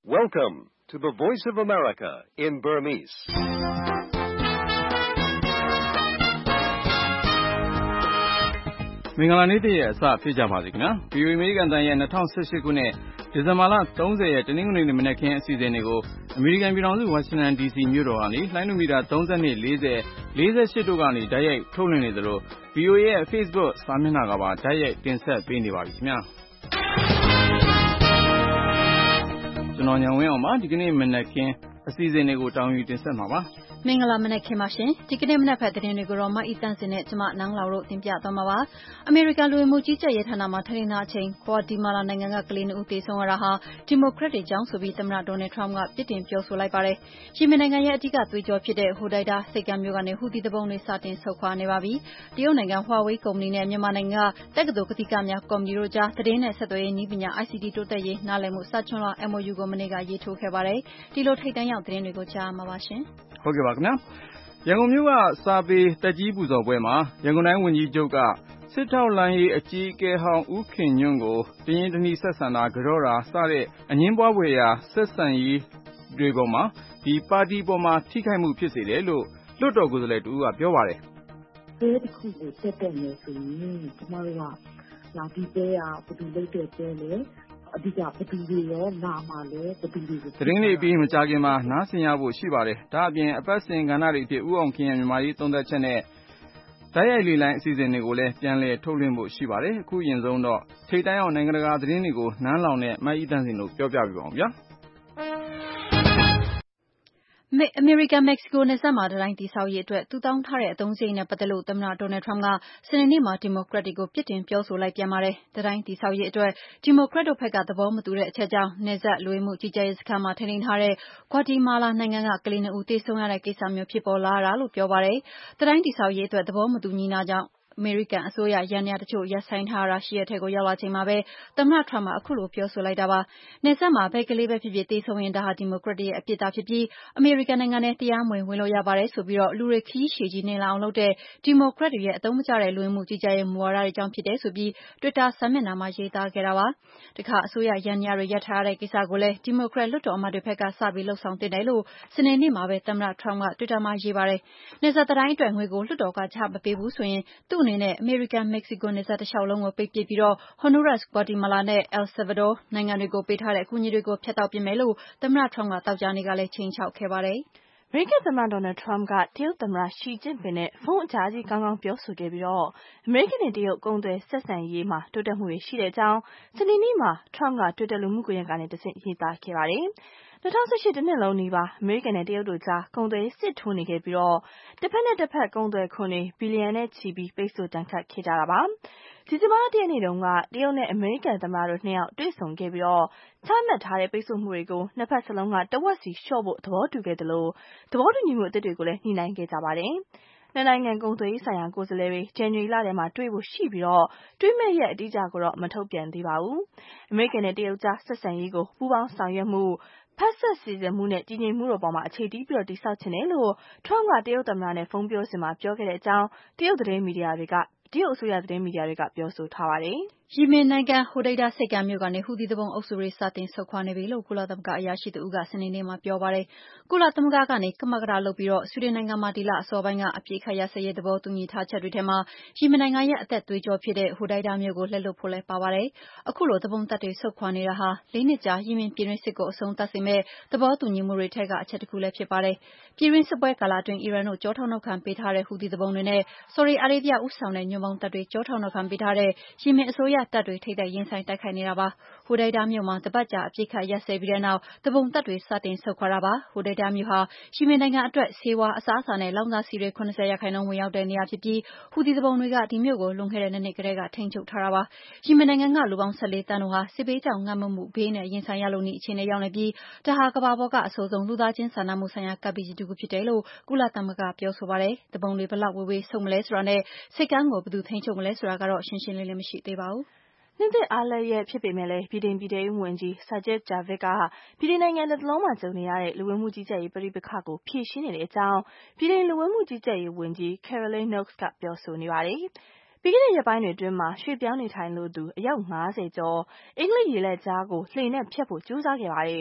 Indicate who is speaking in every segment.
Speaker 1: Welcome to the Voice of America in Burmese.
Speaker 2: ။မင်္ဂလာနေ့တည့်ရဲ့အစဖြစ်ကြပါစေခင်ဗျာ။ VOA အမေရိကန်တန်ရဲ့2018ခုနှစ်ဒီဇင်ဘာလ30ရက်တနင်္ဂနွေနေ့မနက်ခင်းအစီအစဉ်တွေကိုအမေရိကန်ပြည်ထောင်စုဝါရှင်တန် DC မြို့တော်ကနေလိုင်းနိုမီတာ32 40 48တို့ကနေတိုက်ရိုက်ထုတ်လွှင့်နေသလို VOA ရဲ့ Facebook စာမျက်နှာကပါတိုက်ရိုက်တင်ဆက်ပေးနေပါပြီခင်ဗျာ။ကျွန်တော်ညောင်ဝင်းအောင်ပါဒီကနေ့မနက်ခင်းအစီအစဉ်တွေကိုတောင်းယူတင်ဆက်မှာပါ
Speaker 3: မင်္ဂလာမနက်ခင်းပါရှင်ဒီကနေ့မနက်ဖက်သတင်းတွေကိုတော့မအီတန်းစင်နဲ့ကျမနန်းလောင်တို့တင်ပြသွားမှာပါအမေရိကန်လူဝင်မှုကြီးကြပ်ရေးဌာနမှထထင်သားအချိန်ဂွါတီမာလာနိုင်ငံကကလေး2ဦးသေဆုံးရတာဟာဒီမိုကရက်တွေကြောင့်ဆိုပြီးသမ္မတဒေါ်နယ်ထရမ့်ကပြစ်တင်ပြောဆိုလိုက်ပါတယ်ယီမင်နိုင်ငံရဲ့အကြီးအကသွေးကြောဖြစ်တဲ့ဟိုဒိုက်ဒါစိတ်ကမ်းမြို့ကနေဟူသီတပုံတွေစတင်ဆုတ်ခွာနေပါပြီတရုတ်နိုင်ငံဟွာဝေးကုမ္ပဏီနဲ့မြန်မာနိုင်ငံကတက္ကသိုလ်ကတိကများကော်မတီတို့ကြားသတင်းနဲ့ဆက်သွယ်ရေးနည်းပညာ ICT တိုးတက်ရေးနားလည်မှုစာချွန်လွှာ MOU ကိုမနေ့ကရေးထိုးခဲ့ပါတယ်ဒီလိုထိပ်တန်းရောက်သတင်းတွေကိုကြားမှာပါရှင်
Speaker 2: ဟုတ်ကဲ့ပါခင်ဗျာရန်ကုန်မြို့ကစာပေတက်ကြီးပူဇော်ပွဲမှာရန်ကုန်တိုင်းဝန်ကြီးချုပ်ကစစ်ထောက်လှမ်းရေးအကြီးအကဲဟောင်းဦးခင်ညွန့်ကိုတရင်တနည်းဆက်ဆံတာကြောတာစတဲ့အငင်းပွားဖွယ်ရာဆက်ဆံရေးတွေပေါ်မှာဒီပါတီပေါ်မှာထိခိုက်မှုဖြစ်စေတယ်လို့လွှတ်တော်ကိုယ်စားလှယ်တူကပြောပါတယ်
Speaker 4: ။ဒီတစ်ခုကိုတက်တယ်လို့ဆိုရင်ကျမတို့ကလာပြီးတဲ့ဘယ်သူလုပ်တဲ့တဲလဲအဓိကဘယ်သူတွေရောလာမှလဲဘယ်သူတွေကို
Speaker 2: သတင်းတွေပြီးမကြခင်မှာနားဆင်ရဖို့ရှိပါတယ်ဒါအပြင်အပတ်စဉ်ကဏ္ဍတွေအဖြစ်ဥအောင်ခင်ရဲ့မြန်မာရေးသုံးသပ်ချက်နဲ့တိုက်ရိုက်လေလိုင်းအစီအစဉ်တွေကိုလည်းပြန်လည်ထုတ်လွှင့်ဖို့ရှိပါတယ်အခုရင်ဆုံးတော့ထိပ်တန်းအောင်နိုင်ငံတကာသတင်းတွေကိုနန်းလောင်နဲ့မအီတန်းစင်တို့ပြောပြပြပါအောင်ဗျာ
Speaker 3: အမေရိကန်မက္ကဆီကိုနယ်စပ်မှာတံတိုင်းတည်ဆောက်ရေးအတွက်သူတောင်းထားတဲ့အသုံးစရိတ်နဲ့ပတ်သက်လို့သမ္မတဒေါ်နယ်ထရမ့်ကစနေနေ့မှာဒီမိုကရက်တွေကိုပြစ်တင်ပြောဆိုလိုက်ပြန်ပါတယ်။တံတိုင်းတည်ဆောက်ရေးအတွက်ဒီမိုကရက်တို့ဘက်ကသဘောမတူတဲ့အချက်ကြောင့်နယ်စပ်လူဝင်မှုကြီးကြပ်ရေးစခန်းမှာထိန်းသိမ်းထားတဲ့ဂွါတီမာလာနိုင်ငံကကလေး2ဦးသေဆုံးရတဲ့ကိစ္စမျိုးဖြစ်ပေါ်လာတာလို့ပြောပါတယ်။တံတိုင်းတည်ဆောက်ရေးအတွက်သဘောမတူညီတာကြောင့်အမေရိကန်အစိုးရရန်ရာတချို့ရပ်ဆိုင်းထားတာရှိတဲ့ထက်ကိုရောက်လာချိန်မှာပဲသမ္မတထရမ့်ကအခုလိုပြောဆိုလိုက်တာပါနယ်စပ်မှာဘယ်ကလေးပဲဖြစ်ဖြစ်သေဆုံးရင်ဒါဟာဒီမိုကရက်တွေရဲ့အပြစ်သားဖြစ်ပြီးအမေရိကန်နိုင်ငံနဲ့တရားမဝင်ဝင်လို့ရပါတယ်ဆိုပြီးတော့လူတွေခရီးရှည်ကြီးနေလာအောင်လုပ်တဲ့ဒီမိုကရက်တွေရဲ့အသုံးမကျတဲ့လူဝင်မှုကြီးကြပ်ရေးမူဝါဒတွေကြောင့်ဖြစ်တယ်ဆိုပြီး Twitter စာမျက်နှာမှာရေးသားခဲ့တာပါတခါအစိုးရရန်ရာတွေရပ်ထားတဲ့ကိစ္စကိုလည်းဒီမိုကရက်လွှတ်တော်အမတ်တွေဘက်ကစပြီးလှုပ်ဆောင်တင်တယ်လို့စနေနေ့မှာပဲသမ္မတထရမ့်က Twitter မှာရေးပါတယ်နယ်စပ်တိုင်းအတွက်ငွေကိုလွှတ်တော်ကချမပေးဘူးဆိုရင်သူ့အနေနဲ့အမေရိကန်မက္ကဆီကိုနယ်စပ်တစ်လျှောက်လုံးကိုပိတ်ပစ်ပြီးတော့ Honduras, Guatemala နဲ့ El Salvador နိုင်ငံတွေကိုပေးထားတဲ့အကူအညီတွေကိုဖြတ်တောက်ပစ်မယ်လို့သမ္မတထရမ့်ကသောကြာနေ့ကလည်းခြိမ်းခြောက်ခဲ့ပါတယ်
Speaker 5: ။အမေရိကန်သမ္မတဒေါ်နယ်ထရမ့်ကတရုတ်သမ္မတရှီကျင့်ပင်နဲ့ဖုန်းအကြားကြီးကောင်းကောင်းပြောဆိုခဲ့ပြီးတော့အမေရိကန်နဲ့တရုတ်ကုန်သွယ်ဆက်ဆံရေးမှာတိုးတက်မှုတွေရှိတဲ့အကြောင်းစနေနေ့မှာထရမ့်က Twitter လူမှုကွန်ရက်ကနေတဆင့်ရေးသားခဲ့ပါတယ်။2018တနှစ်လုံးနီးပါးအမေရိကန်နဲ့တရုတ်တို့ကြားကုန်သွယ်စစ်ထိုးနေခဲ့ပြီးတော့တစ်ဖက်နဲ့တစ်ဖက်ကုန်သွယ်ခွန်တွေဘီလီယံနဲ့ချီပြီးပိတ်ဆို့တန်ခတ်ခဲ့ကြတာပါဒီဇင်ဘာလ 1 ရက်နေ့တုန်းကတရုတ်နဲ့အမေရိကန်သမ္မတတို့နှစ်ယောက်တွေ့ဆုံခဲ့ပြီးတော့ချမှတ်ထားတဲ့ပိတ်ဆို့မှုတွေကိုနှစ်ဖက်စလုံးကတဝက်စီလျှော့ဖို့သဘောတူခဲ့သလိုသဘောတူညီမှုအသစ်တွေကိုလည်းညှိနှိုင်းခဲ့ကြပါတယ်နှစ်နိုင်ငံကုန်သွယ်ရေးဆိုင်ရာကိုယ်စားလှယ်တွေဇန်နဝါရီလထဲမှာတွေ့ဖို့ရှိပြီးတော့တွေ့မဲ့ရက်အတိအကျကိုတော့မထုတ်ပြန်သေးပါဘူးအမေရိကန်နဲ့တရုတ်ကြားဆက်ဆံရေးကိုပူးပေါင်းဆောင်ရွက်မှုဖက်ဆက်စီစဉ်မှုနဲ့တည်ငြိမ်မှုတို့ပေါ်မှာအခြေတည်ပြီးတော့တိဆောက်ခြင်းတယ်လို့ထရမ့်ကတရုတ်သမ္မတနဲ့ဖုန်းပြောစဉ်မှာပြောခဲ့တဲ့အကြောင်းတရုတ်အစိုးရသတင်းမီဒီယာတွေကပြောဆိုထားပါတယ်
Speaker 3: ယီမင်နိုင်ငံဟိုဒိုက်ဒါဆိပ်ကမ်းမြို့ကနေဟူသီသူပုန်အုပ်စုတွေစတင်ဆုတ်ခွာနေပြီလို့ကုလသမဂ္ဂအရာရှိတဦးကစနေနေ့မှာပြောပါတယ်။ကုလသမဂ္ဂကနေကမကထလုပ်ပြီးတော့ဆွီဒင်နိုင်ငံမှာဒီလအစောပိုင်းကအပစ်အခတ်ရပ်စဲရေးသဘောတူညီထားချက်တွေထဲမှာယီမင်နိုင်ငံရဲ့အသက်သွေးကြောဖြစ်တဲ့ဟိုဒိုက်ဒါမြို့ကိုလက်လွတ်ဖို့လည်းပါပါတယ်။အခုလိုသူပုန်တပ်တွေဆုတ်ခွာနေတာဟာ4 နှစ်ကြာယီမင်ပြည်တွင်းစစ်ကိုအဆုံးသတ်စေမယ့်သဘောတူညီမှုတွေထဲကအချက်တစ်ခုလည်းဖြစ်ပါတယ်။ပြည်တွင်းစစ်ပွဲကာလအတွင်းအီရန်တို့ကြောထောက်နောက်ခံပေးထားတဲ့ဟူသီသူပုန်တွေနဲ့ဆော်ဒီအာရေဗျဦးဆောင်တဲ့ညွန့်ပေါင်းတပ်တွေကြောထောက်နောက်ခံပေးထားတဲ့ယီမင်အစိုးရတပ်တွေထိပ်တိုက်ရင်ဆိုင်တိုက်ခိုက်နေတာပါ။ဟိုဒိုက်ဒါမြို့မှာတပတ်ကြာအပစ်အခတ်ရပ်စဲပြီးတဲ့နောက်သူပုန်တပ်တွေစတင်ဆုတ်ခွာတာပါ။ဟိုဒိုက်ဒါမြို့ဟာယီမင်နိုင်ငံအတွက်ဆေးဝါးအစားအစာနဲ့လောင်စာဆီတွေ70%ဝင်ရောက်တဲ့နေရာဖြစ်ပြီးဟူသီသူပုန်တွေကဒီမြို့ကိုလွန်ခဲ့တဲ့2 နှစ်ကတည်းကထိန်းချုပ်ထားတာပါ။ယီမင်နိုင်ငံကလူပေါင်း14 သန်းတို့ဟာစစ်ဘေးကြောင့်ငတ်မွတ်မှုဘေးနဲ့ရင်ဆိုင်ရလုနီးအခြေအနေရောက်နေပြီးဒါဟာကမ္ဘာပေါ်ကအဆိုးဆုံးလူသားချင်းစာနာမှုဆိုင်ရာကပ်ဘေးကြီးတစ်ခုဖြစ်တယ်လို့ကုလသမဂ္ဂပြောဆိုပါတယ်။သူပုန်တွေဘယ်လောက်ဝေးဆုတ်မလဲဆိုတာနဲ့ဆိပ်ကမ်းကိုဘယ်သူထိန်းချုပ်မလဲဆိုတာကတော့ရှင်းရှင်းလင်းလင်းမရှိသေးပါဘူး
Speaker 5: ။နှစ်သစ်အားလပ်ရက်ဖြစ်ပေမဲ့လည်းဗြိတိန်ပြည်ထဲရေးဝန်ကြီး Sajid Javid ကဗြိတိန်နိုင်ငံလက်တလုံးမှာကြုံနေရတဲ့လူဝင်မှုကြီးကြပ်ရေးပဋိပက္ခကိုဖြေရှင်းနေတဲ့အကြောင်းဗြိတိန်လူဝင်မှုကြီးကြပ်ရေးဝန်ကြီး Caroline Knox ကပြောဆိုနေပါတယ်။ပြီးခဲ့တဲ့ရက်ပိုင်းတွေအတွင်းမှာရွှေ့ပြောင်းနေထိုင်လိုသူအယောက်50ကျော်အင်္ဂလိပ်ရေလက်ကြားကိုလှေနဲ့ဖြတ်ဖို့ကြိုးစားခဲ့ပါတယ်။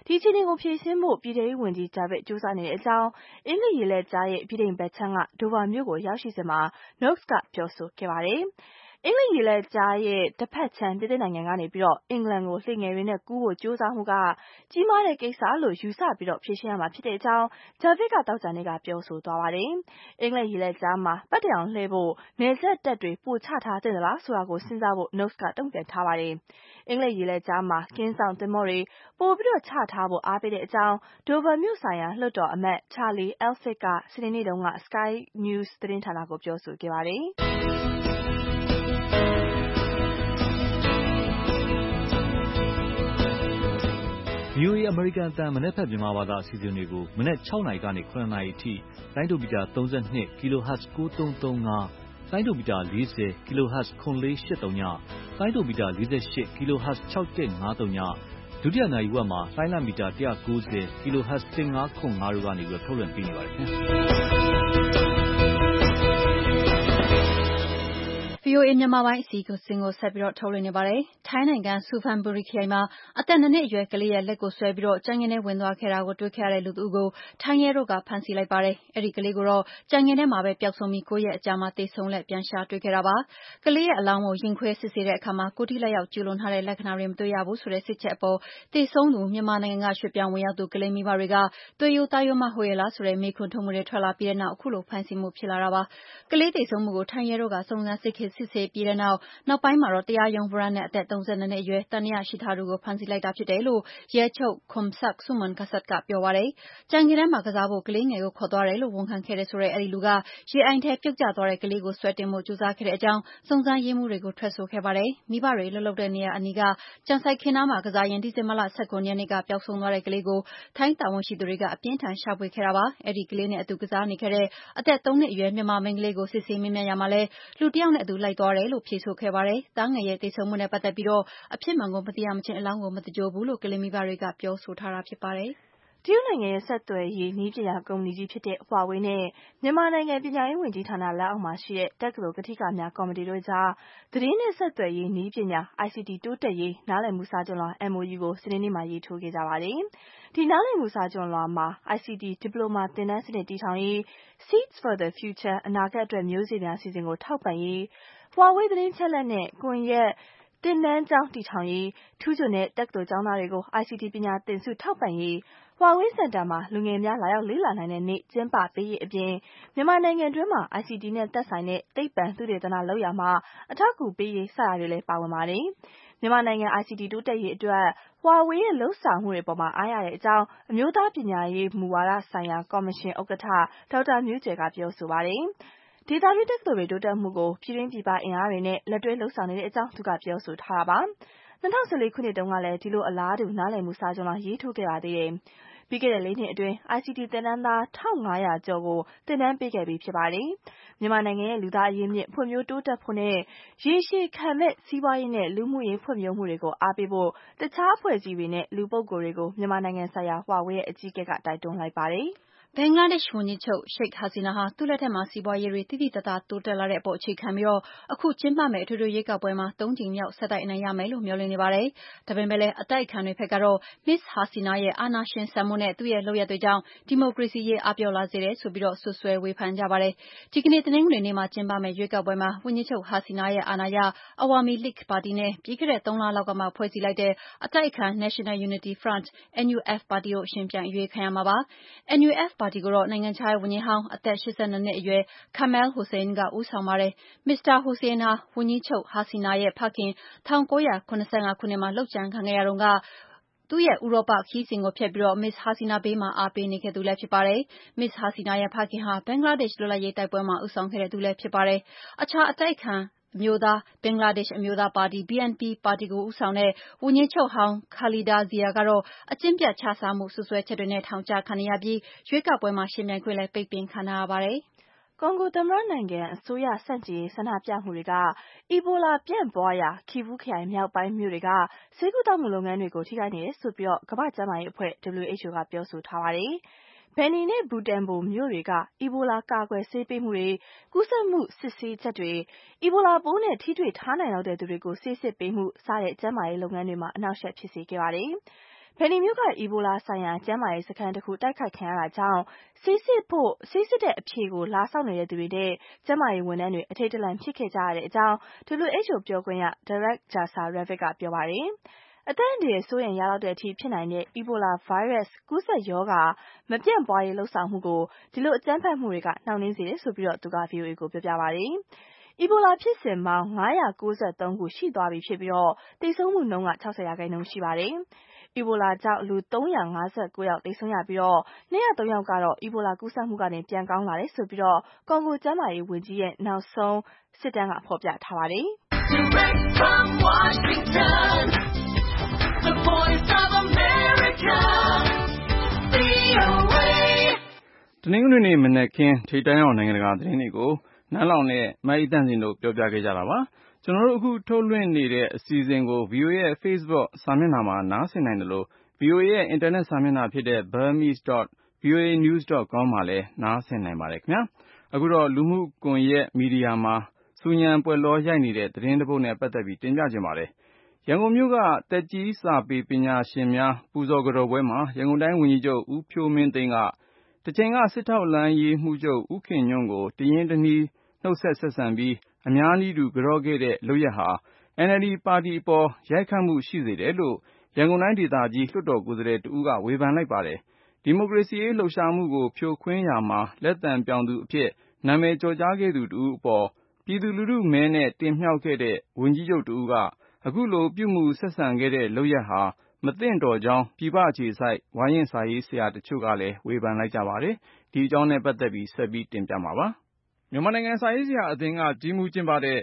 Speaker 5: ဒီအခြေအနေကိုဖြေရှင်းဖို့ပြည်ထောင်စုဝန်ကြီးဂျာဗစ်ကြိုးစားနေတဲ့အကြောင်းအင်္ဂလိပ်ရေလက်ကြားရဲ့ပြည်ထောင်ဘက်ချမ်းကဒိုဗာမြို့ကိုရောက်ရှိစဉ်မှာ Noakes ကပြောဆိုခဲ့ပါတယ်။အင်္ဂလိပ်ရေလက်ကြားရဲ့တစ်ဖက်ချမ်းပြည်သစ်နိုင်ငံကနေပြီးတော့အင်္ဂလန်ကိုလှေငယ်တွေနဲ့ကူးဖို့ကြိုးစားမှုကကြီးမားတဲ့ကိစ္စလို့ယူဆပြီးတော့ဖြေရှင်းရမှာဖြစ်တဲ့အကြောင်းဂျာဗစ်ကတောက်ကြနေ့ကပြောဆိုသွားပါတယ်။အင်္ဂလိပ်ရေလက်ကြားမှာပတ်တရားလှည့်ဖို့နယ်စပ်တပ်တွေပို့ချထားတဲ့လားဆိုတာကိုစဉ်းစားဖို့ Noakes ကတုံ့ပြန်ထားပါတယ်။အင်္ဂလိပ်ရေလက်ကြားမှာကင်းဆောင်သင်္ဘောတွေပို့ပြီးတော့ချထားဖို့အားပေးတဲ့အကြောင်းဒိုဗာမြို့ဆိုင်ရာလွှတ်တော်အမတ် Charlie Elphicke ကစနေနေ့တုန်းက Sky News သတင်းဌာနကိုပြောဆိုခဲ့ပါတယ်။
Speaker 6: VOA အမေရိကန်အသံမနက်ဖြန်မြန်မာဘာသာအစီအစဉ်တွေကိုမနက်6နာရီကနေ9နာရီအထိလိုင်းဒိုမီတာ32 kHz 9335လိုင်းဒိုမီတာ40 kHz 9483ညလိုင်းဒိုမီတာ48 kHz 6153ညဒုတိယနာရီဝက်မှာလိုင်းလမီတာ190 kHz 1505တို့ကနေထုတ်လွှင့်ပေးနေပါတယ်ခင်ဗျာ
Speaker 3: VOA မြန်မာပိုင်းအစီအစဉ်ကိုဆက်ပြီးထုတ်လွှင့်နေပါတယ်။ထိုင်းနိုင်ငံဆူဖန်ဘူရီခရိုင်မှာအသက်2နှစ်အရွယ်ကလေးရဲ့လက်ကိုဆွဲပြီးကြမ်းခင်းထဲဝင်သွားခဲ့တာကိုတွေ့ခဲ့ရတဲ့လူတဦးကိုထိုင်းရဲတို့ကဖမ်းဆီးလိုက်ပါတယ်။အဲဒီကလေးကိုတော့ကြမ်းခင်းထဲမှာပဲပျောက်ဆုံးပြီး9ရက်အကြာမှာသေဆုံးလက်ပြန်ရှာတွေ့ခဲ့တာပါ။ကလေးရဲ့အလောင်းကိုရင်ခွဲစစ်ဆေးတဲ့အခါမှာကိုယ်ထိလက်ရောက်ကျူးလွန်ထားတဲ့လက္ခဏာတွေမတွေ့ရဘူးဆိုတဲ့စစ်ချက်အပေါ်သေဆုံးသူမြန်မာနိုင်ငံကရွှေ့ပြောင်းဝင်ရောက်သူကလေးမိဘတွေကသွေးရိုးသားရိုးမှဟုတ်ရဲ့လားဆိုတဲ့မေးခွန်းထုတ်မှုတွေထွက်လာပြီးတဲ့နောက်အခုလိုဖမ်းဆီးမှုဖြစ်လာတာပါ။ကလေးသေဆုံးမှုကိုထိုင်းရဲတို့ကစုံစမ်းစစ်ဆေးပြီးတဲ့နောက်ပိုင်းမှာတော့တရားရုံးဝရမ်းနဲ့အသက်32နှစ်အရွယ်သံသယရှိထားသူကိုဖမ်းဆီးလိုက်တာဖြစ်တယ်လို့ရဲချုပ် Khomsak Suman Kassat ကပြောပါတယ်။ကြမ်းခင်းထဲမှာကစားဖို့ကလေးငယ်ကိုခေါ်သွားတယ်လို့ဝန်ခံခဲ့တယ်ဆိုတဲ့အဲဒီလူကရေအိုင်ထဲပြုတ်ကျသွားတဲ့ကလေးကိုဆွဲတင်ဖို့ကြိုးစားခဲ့တဲ့အကြောင်းစုံစမ်းရေးမှူးတွေကိုထွက်ဆိုခဲ့ပါတယ်။မိဘတွေလှုပ်တဲ့နေရာအနီးကကြံစိုက်ခင်းနားမှာကစားရင်ဒီဇင်ဘာလ19ရက်နေ့ကပျောက်ဆုံးသွားတဲ့ကလေးကိုထိုင်းတာဝန်ရှိသူတွေကအပြင်းထန်ရှာဖွေခဲ့တာပါ။အဲဒီကလေးနဲ့အတူကစားနေခဲ့တဲ့အသက်3နှစ်အရွယ်မြန်မာမိန်းကလေးကိုစစ်ဆေးမေးမြန်းရမှာလဲလူတစ်ယောက်နဲ့အတူလိုက်သွားတယ်လို့ဖြေဆိုခဲ့ပါတယ်။သားငယ်ရဲ့သေဆုံးမှုနဲ့ပတ်သက်ပြီးအဖြစ်မှန်ကိုမသိရမချင်းအလောင်းကိုမသဂြိုဟ်ဘူးလို့ကလေးမိဘတွေကပြောဆိုထားတာဖြစ်ပါတယ်
Speaker 5: ။တရုတ်နိုင်ငံရဲ့ဆက်သွယ်ရေးနည်းပညာကုမ္ပဏီကြီးဖြစ်တဲ့ Huawei နဲ့မြန်မာနိုင်ငံပညာရေးဝန်ကြီးဌာနလက်အောက်မှာရှိတဲ့တက္ကသိုလ်ကထိကများကော်မတီတို့ကြားသတင်းနဲ့ဆက်သွယ်ရေးနည်းပညာ ICT တိုးတက်ရေးနားလည်မှုစာချွန်လွှာ MOU ကိုစနေနေ့မှာရေးထိုးခဲ့ကြပါတယ်။ဒီနားလည်မှုစာချွန်လွှာမှာ ICT ဒီပလိုမာသင်တန်းစနစ်တည်ထောင်ရေး Seeds for the Future အနာဂတ်အတွက်မျိုးစေ့များအစီအစဉ်ကိုထောက်ပံ့ရေး Huawei သတင်းချက်လက်နဲ့ကွန်ရက်သင်တန်းကျောင်းတည်ထောင်ရေးထူးချွန်တဲ့တက္ကသိုလ်ကျောင်းသားတွေကို ICT ပညာသင်ဆုထောက်ပံ့ရေး Huawei Center မှာလူငယ်များလာရောက်လေ့လာနိုင်တဲ့နေ့ကျင်းပပေးရေးအပြင်မြန်မာနိုင်ငံတွင်းမှာ ICT နဲ့သက်ဆိုင်တဲ့သိပ္ပံသုတေသနလုပ်ရာမှာအထောက်အကူပေးရေးစတာတွေလည်းပါဝင်ပါတယ်။မြန်မာနိုင်ငံ ICT တိုးတက်ရေးအတွက် Huawei ရဲ့လှုပ်ဆောင်မှုတွေပေါ်မှာအားရတဲ့အကြောင်းအမျိုးသားပညာရေးမူဝါဒဆိုင်ရာကော်မရှင်ဥက္ကဋ္ဌဒေါက်တာမျိုးကျယ်ကပြောဆိုပါတယ်။ဒေသတွင်းတက္ကသိုလ်တွေတိုးတက်မှုကိုပြည်တွင်းပြည်ပအင်အားတွေနဲ့လက်တွဲလှုပ်ဆောင်နေတဲ့အကြောင်းသူကပြောဆိုထားတာပါ။2014ခုနှစ်တုန်းကလည်းဒီလိုအလားတူနားလည်မှုစာချွန်လွှာရေးထိုးခဲ့ပါသေးတယ်။ပြီးခဲ့တဲ့4နှစ်အတွင်း ICT သင်တန်းသား1500ကျော်ကိုသင်တန်းပေးခဲ့ပြီးဖြစ်ပါတယ်။မြန်မာနိုင်ငံရဲ့လူသားအရင်းမြစ်ဖွံ့ဖြိုးတိုးတက်ဖို့နဲ့ရေရှည်ခံတဲ့စီးပွားရေးနဲ့လူမှုရေးဖွံ့ဖြိုးမှုတွေကိုအားပေးဖို့တခြားအဖွဲ့အစည်းတွေနဲ့လူပုဂ္ဂိုလ်တွေကိုမြန်မာနိုင်ငံဆိုင်ရာ Huawei ရဲ့အကြီးအကဲကတိုက်တွန်းလိုက်ပါတယ်။
Speaker 3: ဘင်္ဂလားဒေ့ရှ်ဝန်ကြီးချုပ် Sheikh Hasina ဟာသူ့လက်ထက်မှာစီးပွားရေးတွေသိသိသာသာတိုးတက်လာတဲ့အပေါ်အခြေခံပြီးအခုကျင်းပမယ့်အထွေထွေရွေးကောက်ပွဲမှာ3ကြိမ်မြောက်ဆက်တိုက်အနိုင်ရမယ်လို့မျှော်လင့်နေပါတယ်။ဒါပေမဲ့လည်းအတိုက်အခံတွေဘက်ကတော့ Ms. Hasina ရဲ့အာဏာရှင်ဆန်မှုနဲ့သူ့ရဲ့လုပ်ရပ်တွေကြောင့်ဒီမိုကရေစီရေးအားပျော့လာစေတယ်ဆိုပြီးစွပ်စွဲဝေဖန်ကြပါတယ်။ဒီကနေ့တနင်္ဂနွေနေ့မှာကျင်းပမယ့်ရွေးကောက်ပွဲမှာဝန်ကြီးချုပ် Hasina ရဲ့အာဏာရ Awami League ပါတီနဲ့ပြီးခဲ့တဲ့3လလောက်ကမှဖွဲ့စည်းလိုက်တဲ့အတိုက်အခံ National Unity Front NUF ပါတီတို့ယှဉ်ပြိုင်အရွေးခံရမှာပါ။ NUF ပါတီကိုတော့နိုင်ငံခြားရေးဝန်ကြီးဟောင်းအသက်82နှစ်အရွယ် Kamal Hossain ကဦးဆောင်ပါတယ်။ Mr. Hossain ဟာဝန်ကြီးချုပ် Hasina ရဲ့ဖခင်1975ခုနှစ်မှာလုပ်ကြံခံခဲ့ရတုန်းကသူ့ရဲ့ဥရောပခရီးစဉ်ကိုဖျက်ပြီးMs. Hasina ဘေးမှာအားပေးနေခဲ့သူလည်းဖြစ်ပါတယ်။ Ms. Hasina ရဲ့ဖခင်ဟာဘင်္ဂလားဒေ့ရှ်လွတ်လပ်ရေးတိုက်ပွဲမှာဦးဆောင်ခဲ့သူလည်းဖြစ်ပါတယ်။အခြားအတိုက်အခံအမျိုးသားဘင်္ဂလားဒေ့ရှ်အမျိုးသားပါတီ BNP ပါတီကိုဦးဆောင်တဲ့ဝန်ကြီးချုပ်ဟောင်း Khaleda Zia ကတော့အကျင့်ပျက်ခြစားမှုစွပ်စွဲချက်တွေနဲ့ထောင်ချခံနေရပြီးရွေးကောက်ပွဲမှာယှဉ်ပြိုင်ခွင့်လည်းပိတ်ပင်ခံထားရပါတယ်
Speaker 5: ။ကွန်ဂိုသမ္မတနိုင်ငံအစိုးရဆန့်ကျင်ရေးဆန္ဒပြမှုတွေက အီဘိုလာပြန့်ပွားရာ Kivu ခရိုင်မြောက်ပိုင်းမြို့တွေကဆေးကုသမှုလုပ်ငန်းတွေကိုထိခိုက်နေတယ်ဆိုပြီးကမ္ဘာ့ကျန်းမာရေးအဖွဲ့ WHO ကပြောဆိုထားပါတယ်။ Beni နဲ့ Butembo မြို့တွေကအီဘိုလာကာကွယ်ဆေးပေးမှုတွေကူးစက်မှုစစ်ဆေးချက်တွေအီဘိုလာပိုးနဲ့ထိတွေ့ထားနိုင်လောက်တဲ့သူတွေကိုဆေးစစ်ပေးမှုစတဲ့ကျန်းမာရေးလုပ်ငန်းတွေမှာအနှောက်အယှက်ဖြစ်စေခဲ့ပါတယ်။ဘယ်နီမြို့ကအီဘိုလာဆိုင်ရာကျန်းမာရေးစခန်းတစ်ခုတိုက်ခိုက်ခံရတာကြောင့်ဆေးစစ်တဲ့အဖြေကိုလာစောင့်နေတဲ့သူတွေနဲ့ကျန်းမာရေးဝန်ထမ်းတွေအထိတ်တလန့်ဖြစ်ခဲ့ကြရတဲ့အကြောင်း WHO ပြောခွင့်ရ Derek Jarosavljevic ကပြောပါတယ်။အသက်အန္တရာယ်စိုးရိမ်ရလောက်တဲ့အထိဖြစ်နိုင်တဲ့ Ebola ဗိုင်းရပ်စ်ကူးစက်ရောဂါမပြန့်ပွားရေးလှုံ့ဆော်မှုကိုဒီလိုအကြမ်းဖက်မှုတွေကနှောင့်နှေးစေတယ်ဆိုပြီးသူက VOA ကိုပြောပြပါတယ်။ Ebola ဖြစ်စဉ်ပေါင်း593ခုရှိသွားပြီဖြစ်ပြီးသေဆုံးမှုနှုန်းက 60% ရှိပါတယ်။ Ebola ကြောင့်လူ359ယောက်သေဆုံးရပြီး203ယောက်ကတော့ Ebola ကူးစက်မှုကနေပြန်ကောင်းလာတယ်ဆိုပြီးကွန်ဂိုကျန်းမာရေးဝန်ကြီးရဲ့နောက်ဆုံးစစ်တမ်းကဖော်ပြထားပါတယ်။
Speaker 2: Direct from Washington, the voice of America, VOA တနင်္ဂနွေနေ့မနက်ခင်းထိပ်တန်းအောင်နိုင်ငံတကာသတင်းတွေကိုနန်းလောင်နဲ့မအိသန့်စင်တို့ပြောပြခဲ့ကြတာပါ။ကျွန်တော်တို့အခုထုတ်လွှင့်နေတဲ့အစီအစဉ်ကို VOA ရဲ့ Facebook စာမျက်နှာမှာနားဆင်နိုင်တယ်လို့ VOA ရဲ့ အင်တာနက်စာမျက်နှာဖြစ်တဲ့ burmese.voanews.com မှာလည်းနားဆင်နိုင်ပါတယ်ခင်ဗျာ။အခုတော့လူမှုကွန်ရက်မီဒီယာမှာဆူညံပွက်လောရိုက်နေတဲ့သတင်းတစ်ပုဒ်နဲ့ပတ်သက်ပြီးတင်ပြခြင်းပါတယ်။ရန်ကုန်မြို့ကသက်ကြီးစာပေပညာရှင်များပူဇော်ကြော်ပွဲမှာရန်ကုန်တိုင်းဝန်ကြီးချုပ်ဦးဖြိုးမင်းသိန်းကတချိန်ကစစ်ထောက်လှမ်းရေးမှူးချုပ်ဦးခင်ညွန့်ကိုတရင်းတနှီးနှုတ်ဆက်ဆက်ဆံပြီးအများနည်းတူကြော့ခဲ့တဲ့လုပ်ရပ်ဟာ NLD ပါတီအပေါ်ရိုက်ခတ်မှုရှိစေတယ်လို့ရန်ကုန်တိုင်းဒေသကြီးလွှတ်တော်ကိုယ်စားလှယ်တဦးကဝေဖန်လိုက်ပါတယ်။ဒီမိုကရေစီရေးလှုပ်ရှားမှုကိုဖြိုခွင်းရာမှာလက်သံပြောင်သူအဖြစ်နာမည်ကျော်ကြားခဲ့သူတဦးအပေါ်ပြည်သူလူထုမဲနဲ့တင်မြှောက်ခဲ့တဲ့ဝန်ကြီးချုပ်တဦးကအခုလိုပြုမှုဆက်ဆံခဲ့တဲ့လုပ်ရပ်ဟာမသင့်တော်ကြောင်းပြည်ပအခြေစိုက်ဝါရင့်စာရေးဆရာတချို့ကလည်းဝေဖန်လိုက်ကြပါတယ်။ဒီအကြောင်းနဲ့ပတ်သက်ပြီးဆက်ပြီးတင်ပြမှာပါ။မြန်မာနိုင်ငံစာရေးဆရာအသင်းကကြီးမှူးကျင်းပတဲ့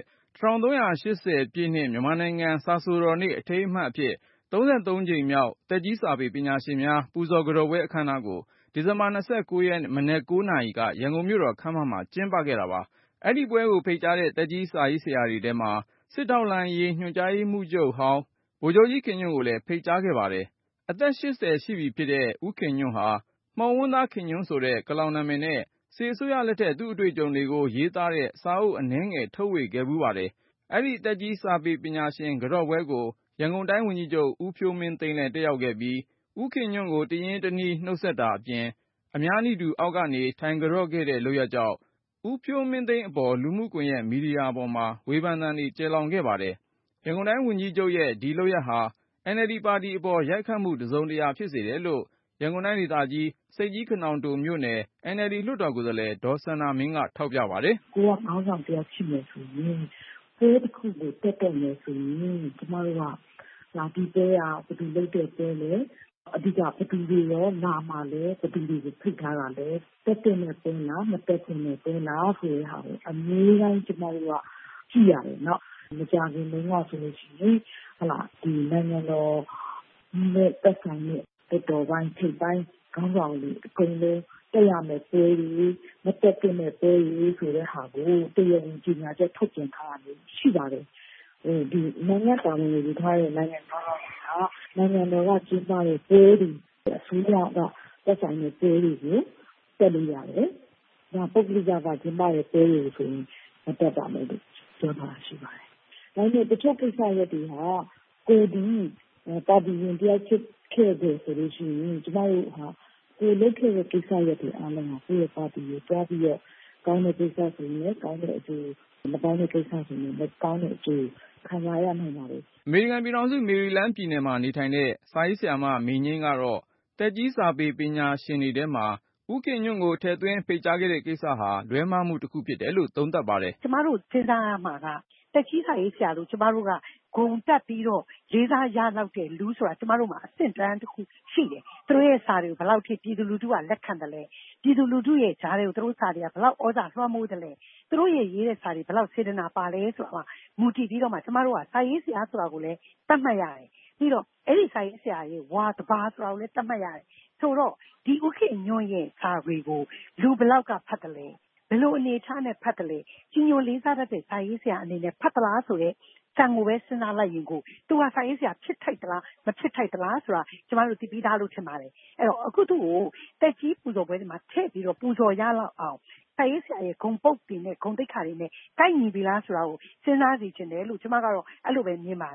Speaker 2: 1380ပြည့်နှစ်မြန်မာနိုင်ငံစာဆိုတော်နေ့အထိမ်းအမှတ်အဖြစ်33ကြိမ်မြောက်သက်ကြီးစာပေပညာရှင်များပူဇော်ကြော်ပွဲအခမ်းအနားကိုဒီဇင်ဘာ29ရက်မနက်9:00နာရီကရန်ကုန်မြို့တော်ခန်းမမှာကျင်းပခဲ့တာပါ။အဲဒီပွဲကိုဖိတ်ကြားတဲ့သက်ကြီးစာရေးဆရာတွေထဲမှာစစ်ထောက်လှမ်းရေးညွှန်ကြားရေးမှူးချုပ်ဟောင်းဗိုလ်ချုပ်ကြီးခင်ညွန့်ကိုလည်းဖိတ်ကြားခဲ့ပါတယ်။အသက်80ရှိပြီဖြစ်တဲ့ဦးခင်ညွန့်ဟာမှောင်ဝန်းသားခင်ညွန့်ဆိုတဲ့ကလောင်နာမည်နဲ့စစ်အစိုးရလက်ထက်သူ့အတွေ့အကြုံတွေကိုရေးသားတဲ့စာအုပ်အနည်းငယ်ထုတ်ဝေခဲ့ဖူးပါတယ်။အဲဒီသက်ကြီးစာပေပညာရှင်ကြော့ပွဲကိုရန်ကုန်တိုင်းဝန်ကြီးချုပ်ဦးဖြိုးမင်းသိန်းလည်းတက်ရောက်ခဲ့ပြီးဦးခင်ညွန့်ကိုတရင်းတနှီးနှုတ်ဆက်တာအပြင်အများနည်းတူအောက်ကနေထိုင်ကြော့ခဲ့တဲ့လုပ်ရပ်ကြောင့်ဦးဖြိုးမင်းသိန်းအပေါ်လူမှုကွန်ရက်မီဒီယာပေါ်မှာဝေဖန်သံတွေကျယ်လောင်ခဲ့ပါတယ်။ရန်ကုန်တိုင်းဝန်ကြီးချုပ်ရဲ့ဒီလုပ်ရပ်ဟာ NLD ပါတီအပေါ်ရိုက်ခတ်မှုတစုံတရာဖြစ်စေတယ်လို့ရန်ကုန်တိုင်းဒေသကြီးစိတ်ကြီးခနောင်တိုမြို့နယ် NLD လွှတ်တော်ကိုယ်စားလှယ်ဒေါ်စန္ဒာမင်းကထောက်ပြပါတယ်
Speaker 4: ။ကိုကခေါင်းဆောင်တယောက်ဖြစ်မယ်ဆိုရင်ပွဲတစ်ခုကိုတက်တယ်မယ်ဆိုရင်ကျမတို့ကဒီပွဲကဘယ်သူလုပ်တဲ့ပွဲလဲအဓိကဘယ်သူတွေရောလာမှာလဲဘယ်သူတွေကိုဖိတ်ထားတာလဲတက်တဲ့နဲ့ပွဲလားမတက်တဲ့နဲ့ပွဲလားဆိုတဲ့ဟာကိုအများကြီးကျမတို့ကကြည့်ရတယ်เนาะမကြခင်တုန်းကဆိုလို့ရှိရင်ဒီနိုင်ငံတော်နဲ့တက်ဆိုင်တဲ့တော်ပိုင်းထိပ်ပိုင်းခေါင်းဆောင်တွေအကုန်လုံးတက်ရမယ်ပွဲတွေမတက်တဲ့နဲ့ပွဲတွေဆိုတဲ့ဟာကိုတရားဝင်ကြီးညာချက်ထုတ်ပြန်ထားတာရှိပါတယ်ဒီနိုင်ငံတော်ဝင်ထားတဲ့နိုင်ငံတော်ကနိုင်ငံတော်ကကျင်းပတဲ့ပွဲတွေအစိုးရကတက်ဆိုင်တဲ့ပွဲတွေကိုတက်လို့ရတယ်။ဒါပုဂ္ဂလိကကကျင်းပတဲ့ပွဲတွေဆိုရင်မတက်ပါနဲ့လို့ပြောတာရှိပါတယ်။ဒါနဲ့တချို့ကိစ္စရပ်တွေဟာကိုဒီပါတီဝင်တယောက်ဖြစ်ခဲ့တယ်ဆိုလို့ရှိရင်ကျမတို့ဟာကိုလုပ်ခဲ့တဲ့ကိစ္စရပ်တွေအားလုံးကိုပါတီကိုတွားပြီးတော့ကောင်းတဲ့ကိစ္စဆိုရင်ကောင်းတဲ့အကျိုးမကောင်းတဲ့ကိစ္စဆိုရင်မကောင်းတဲ့အကျိုးခံစားရနိုင်ပါတယ်
Speaker 2: ။အမေရိကန်ပြည်ထောင်စုမေရီလန်းပြည်နယ်မှာနေထိုင်တဲ့စာရေးဆရာမမေငင်းကတော့သက်ကြီးစာပေပညာရှင်တွေထဲမှာဦးခင်ညွန့်ကိုထည့်သွင်းဖိတ်ကြားခဲ့တဲ့ကိစ္စဟာလွဲမှားမှုတစ်ခုဖြစ်တယ်လို့သုံးသပ်ပါတယ်
Speaker 7: ။ကျမတို့စဉ်းစားရမှာကသက်ကြီးစာရေးဆရာတို့ကျမတို့ကဂုံတက်ပြီးတော့လေးစားရလောက်တဲ့လူဆိုတာကျမတို့မှာအဆင့်တန်းတစ်ခုရှိတယ်။သူတို့ရဲ့စာတွေကိုဘယ်လောက်ထိပြည်သူလူထုကလက်ခံတယ်လဲ။ပြည်သူလူထုရဲ့ကြားတွေကိုသူတို့စာတွေကဘယ်လောက်ဩဇာလွှမ်းမိုးတယ်လဲ။သူတို့ရဲ့ရေးတဲ့စာတွေဘယ်လောက်စေတနာပါလဲဆိုတာမူတည်ပြီးတော့မှကျမတို့ကစာရေးဆရာဆိုတာကိုလည်းသတ်မှတ်ရတယ်။ပြီးတော့အဲ့ဒီစာရေးဆရာရဲ့ဝါတဘာဆိုတာကိုလည်းသတ်မှတ်ရတယ်။ဆိုတော့ဒီဦးခင်ညွန့်ရဲ့စာတွေကိုလူဘယ်လောက်ကဖတ်တယ်လဲဘယ်လိုအနေထားနဲ့ဖတ်တယ်လဲကြီးညိုလေးစားတတ်တဲ့စာရေးဆရာအနေနဲ့ဖတ်သလားဆိုတဲ့စံကိုပဲစဉ်းစားလိုက်ရင်ကိုသူကစာရေးဆရာဖြစ်ထိုက်သလားမဖြစ်ထိုက်သလားဆိုတာကျမတို့သိပြီးသားလို့ထင်ပါတယ်အဲ့တော့အခုသူ့ကိုတက်ကြီးပူဇော်ပွဲတွေမှာထည့်ပြီးတော့ပူဇော်ရလောက်အောင်စာရေးဆရာရဲ့ဂုံပုတ်တွေနဲ့ဂုံတိတ်ခါတွေနဲ့ကိုက်ညီပြီလားဆိုတာကိုစဉ်းစားစီခြင်းတယ်လို့ကျမကတော့အဲ့လိုပဲမြင်ပါတယ်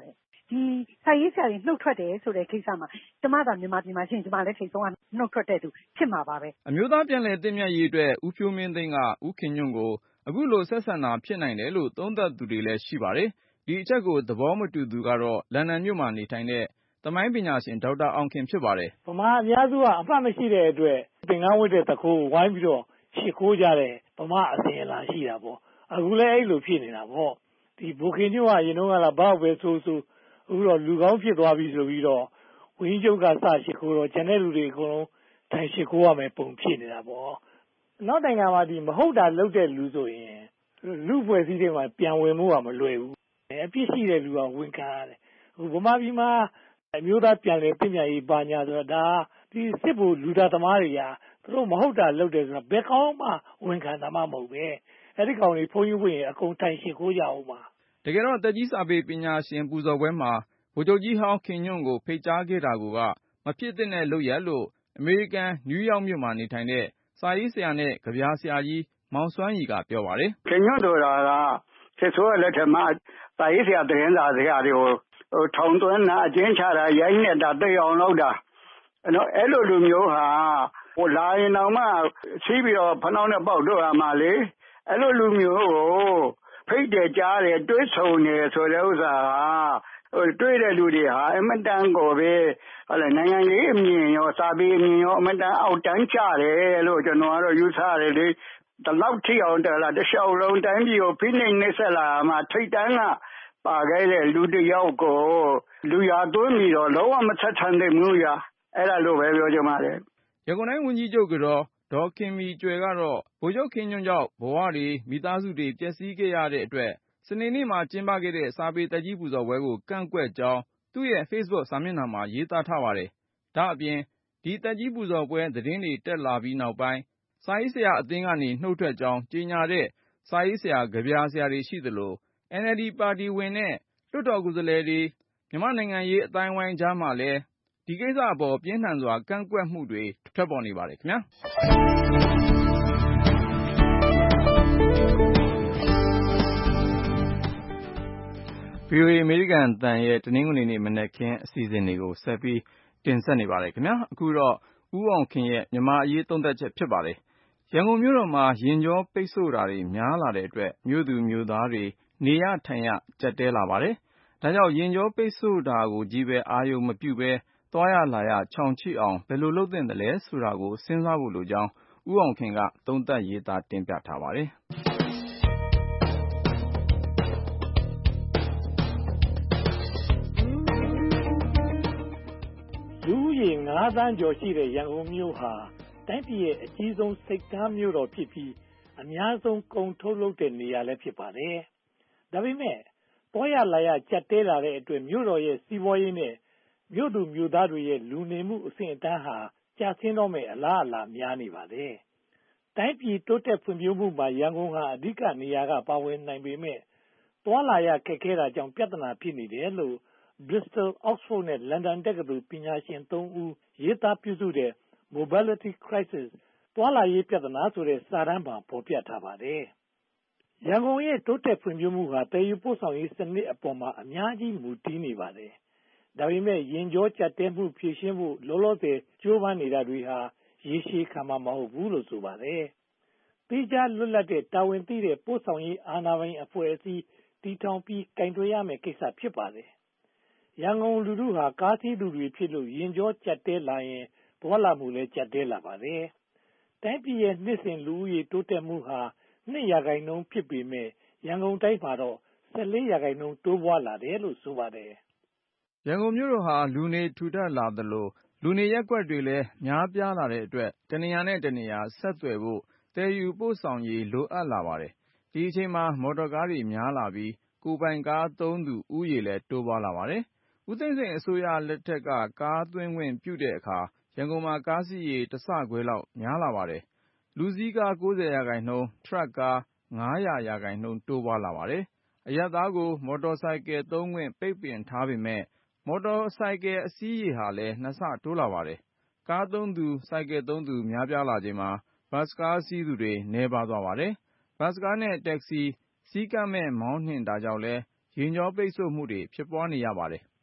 Speaker 7: ဒီစာရေးဆရာတွေနှုတ်ထွက်တယ်ဆိုတဲ့ကိစ္စမှာကျမသာမြန်မာပြည်မှာရှိရင်ကျမလည်းထိပ်ဆုံးကနှုတ်ထွက်တဲ့သူဖြစ်မှာပါပဲ
Speaker 2: အမျိုးသားပြန်လည်သင့်မြတ်ရေးအတွက်ဦးဖြိုးမင်းသိန်းကဦးခင်ညွန့်ကိုအခုလိုဆက်ဆံတာဖြစ်နိုင်တယ်လို့သုံးသပ်သူတွေလည်းရှိပါတယ်ဒီအချက်ကိုသဘောမတူသူကတော့လန်ဒန်မြို့မှာနေထိုင်တဲ့သမိုင်းပညာရှင်ဒေါက်တာအောင်ခင်ဖြစ်ပါတယ်
Speaker 8: ဗမာအများစုကအမှတ်မရှိတဲ့အတွက်သင်္ကန်းဝတ်တဲ့တခိုးဝိုင်းပြီးတော့ရှစ်ခိုးကြတဲ့ဗမာအစဉ်အလာရှိတာပေါ့အခုလည်းအဲ့လိုဖြစ်နေတာပေါ့ဒီဘိုခင်ညွန့်ကရင်တော့ကလာဘောက်ပဲဆိုအခုတော့လူကောင်းဖြစ်သွားပြီဆိုပြီးတော့ဝင်းကျုပ်ကစရှစ်ခိုးတော့ကျန်တဲ့လူတွေအကုန်လုံးထိုင်ရှစ်ခိုးရမယ်ပုံဖြစ်နေတာပေါ့နောက်နိုင်ငံမှာဒီမဟုတ်တာလုပ်တဲ့လူဆိုရင်လူဖွဲ့စည်းတွေမှာပြန်ဝင်မှုကမလွယ်ဘူးအပြစ်ရှိတဲ့လူကဝန်ခံရတယ်အခုဗမာပြည်မှာအမျိုးသားပြန်လည်ပြင်ပြရေးပါညာဆိုတာဒါဒီစစ်ဘူးလူသားသမားတွေကသူတို့မဟုတ်တာလုပ်တယ်ဆိုတာဘယ်ကောင်းမှဝန်ခံတာမှမဟုတ်ပဲအဲ့ဒီကောင်တွေဖုန်းကြီးဝင်အကုန်တိုင်ရှင်းခိုးကြအောင်ပါ
Speaker 2: တကယ်တော့တက်ကြီးစာပေပညာရှင်ပူဇော်ပွဲမှာဗိုလ်ချုပ်ကြီးဟောင်းခင်ညွန့်ကိုဖိတ်ကြားခဲ့တာကမဖြစ်သင့်တဲ့လုပ်ရက်လို့အမေရိကန်နယူးယောက်မြို့မှာနေထိုင်တဲ့စာရေးဆရာနဲ့ကဗျာဆရာကြီးမောင်စွမ်းရီကပြောပါတယ်
Speaker 9: ခင်ညွန့်ဆိုတာကစစ်ဆိုးလက်ထက်မှာစာရေးဆရာသတင်းစာဆရာတွေကိုထောင်သွင်းတာအကျဉ်းချတာရိုက်နေတာသိအောင်လုပ်တာအဲ့လိုလူမျိုးဟာလာရင်တော့မှစီးပြီးတော့ဖနှောင်းနဲ့ပေါက်တော့ရမှာလေအဲ့လိုလူမျိုးကိုဖိတ်တယ်ကြားတယ်တွေးဆုံနေဆိုတဲ့ဥစ္စာဟာတွေ့တဲ့လူတွေဟာအမတန်ကိုပဲနိုင်ငံရေးအမြင်ရောစာပေအမြင်ရောအမတန်အောက်တန်းကျတယ်လို့ကျွန်တော်ကတော့ယူဆရတယ်လေဒီလောက်ထိအောင်တလျှောက်လုံးတိုင်းပြည်ကိုဖိနှိပ်နှိပ်ဆက်လာမှထိတ်တန်းကပါခဲ့တဲ့လူတစ်ယောက်ကိုလူရသွင်းပြီးတော့လုံးဝမဆက်ဆံတဲ့မျိုးရအဲ့ဒါလိုပဲပြောချင်ပါတယ်
Speaker 2: ရန်ကုန်တိုင်းဝန်ကြီးချုပ်ကတော့ဒေါ်ခင်မီကြွယ်ကတော့ဗိုလ်ချုပ်ခင်ညွန့်ကြောင့်ဘဝတွေမိသားစုတွေပျက်စီးခဲ့ရတဲ့အတွက်စနေနေ့မှာကျင်းပခဲ့တဲ့စာပေတက်ကြီးပူဇော်ပွဲကိုကန့်ကွက်ကြောင်းသူ့ရဲ့ Facebook စာမျက်နှာမှာရေးသားထားပါတယ်ဒါအပြင်ဒီတက်ကြီးပူဇော်ပွဲသတင်းတွေတက်လာပြီးနောက်ပိုင်းစာရေးဆရာအသင်းကနေနှုတ်ထွက်ကြောင်းကြေညာတဲ့စာရေးဆရာကဗျာဆရာတွေရှိသလို NLD ပါတီဝင်နဲ့လွှတ်တော်ကိုယ်စားလှယ်တွေမြန်မာနိုင်ငံရေးအတိုင်းဝိုင်းကြားမှာလည်းဒီကိစ္စအပေါ်ပြင်းထန်စွာကန့်ကွက်မှုတွေထွက်ပေါ်နေပါတယ်ခင်ဗျာVOA အမေရိကန်အသံရဲ့တနင်္ဂနွေနေ့မနက်ခင်းအစီအစဉ်တွေကိုဆက်ပြီးတင်ဆက်နေပါတယ်ခင်ဗျာအခုတော့ဦးအောင်ခင်ရဲ့မြန်မာအရေးသုံးသပ်ချက်ဖြစ်ပါတယ်ရန်ကုန်မြို့တော်မှာယာဉ်ကြောပိတ်ဆို့တာတွေများလာတဲ့အတွက်မြို့သူမြို့သားတွေနေရထိုင်ရကျပ်တည်းလာပါတယ်ဒါကြောင့်ယာဉ်ကြောပိတ်ဆို့တာကိုကြီးပဲအာရုံမပြုပဲသွားရလာရချောင်ချိအောင်ဘယ်လိုလုပ်သင့်သလဲဆိုတာကိုစဉ်းစားဖို့လိုကြောင်းဦးအောင်ခင်ကသုံးသပ်ရေးသားတင်ပြထားပါတယ်
Speaker 8: လူဦးရေ9 သန်းကျော်ရှိတဲ့ရန်ကုန်မြို့ဟာတိုင်းပြည်ရဲ့အကြီးဆုံးစိတ်ကမ်းမြို့တော်ဖြစ်ပြီးအများဆုံးကုန်ထုတ်လုပ်တဲ့နေရာလည်းဖြစ်ပါတယ်။ဒါပေမဲ့ပေါ်ရလာရကြက်တဲလာတဲ့အတွက်မြို့တော်ရဲ့စီးပွားရေးနဲ့မြို့သူမြို့သားတွေရဲ့လူနေမှုအဆင့်အတန်းဟာကျဆင်းတော့မဲ့အလားအလာများနေပါတယ်။တိုင်းပြည်တိုးတက်ဖွံ့ဖြိုးမှုမှာရန်ကုန်ဟာအဓိကနေရာကပါဝင်နိုင်ပေမဲ့သွားလာရခက်ခဲတာကြောင့်ပြဿနာဖြစ်နေတယ်လို့Bristol, Oxford နဲ့ London တက္ကသိုလ်ပညာရှင်3 ဦးရေးသားပြုစုတဲ့ Mobility Crisis သွားလာရေးပြဿနာဆိုတဲ့စာတမ်းမှာဖော်ပြထားပါတယ်။ရန်ကုန်ရဲ့တိုးတက်ဖွံ့ဖြိုးမှုဟာတည်ယူပို့ဆောင်ရေးစနစ်အပေါ်မှာအများကြီးမူတည်နေပါတယ်။ဒါပေမဲ့ယာဉ်ကြောကျပ်တဲမှုဖြေရှင်းဖို့လောလောဆယ်ကြိုးပမ်းနေတာတွေဟာရေရှည်ခံမှာမဟုတ်ဘူးလို့ဆိုပါတယ်။တိကျလွတ်လပ်တဲ့တာဝန်သိတဲ့ပို့ဆောင်ရေးအာဏာပိုင်အဖွဲ့အစည်းတည်ထောင်ပြီးကင်တွယ်ရမယ့်ကိစ္စဖြစ်ပါတယ်။ရန်ကုန်လူထုဟာကားသီးသူတွေဖြစ်လို့ယာဉ်ကြောကျပ်တဲလာရင်သွားလာမှုလည်းကျပ်တဲလာပါတယ်။တိုင်းပြည်ရဲ့နှစ်စဉ်လူဦးရေတိုးတက်မှုဟာ2% ဖြစ်ပေမဲ့ရန်ကုန်တိုင်းမှာတော့14% တိုးပွားလာတယ်လို့ဆိုပါတယ်
Speaker 2: ရန်ကုန်မြို့တော်ဟာလူနေထူထပ်လာသလိုလူနေရပ်ကွက်တွေလည်းများပြားလာတဲ့အတွက်တနေရာနဲ့တနေရာဆက်သွယ်ဖို့တည်ယူပို့ဆောင်ရေးလိုအပ်လာပါတယ်ဒီအချိန်မှာမော်တော်ကားတွေများလာပြီးကိုယ်ပိုင်ကားသုံးသူဦးရေလည်းတိုးပွားလာပါတယ်ဦးသိန်းစိန်အစိုးရလက်ထက်ကကားသွင်းခွင့်ပြုတဲ့အခါရန်ကုန်မှာကားစီးရေ1 ဆခွဲလောက်များလာပါတယ်လူစီးကား90%ထရပ်ကား900% တိုးပွားလာပါတယ်အရပ်သားကိုမော်တော်ဆိုင်ကယ်သုံးခွင့်ပိတ်ပင်ထားပေမဲ့မော်တော်ဆိုင်ကယ်အစီးရေဟာလည်း2 ဆတိုးလာပါတယ်ကားသုံးသူဆိုင်ကယ်သုံးသူများပြားလာချိန်မှာဘတ်စ်ကားစီးသူတွေနည်းပါးသွားပါတယ်ဘတ်စ်ကားနဲ့တက္ကစီစည်းကမ်းမဲ့မောင်းနှင်တာကြောင့်လည်းယာဉ်ကြောပိတ်ဆို့မှုတွေဖြစ်ပွားနေရပါတယ်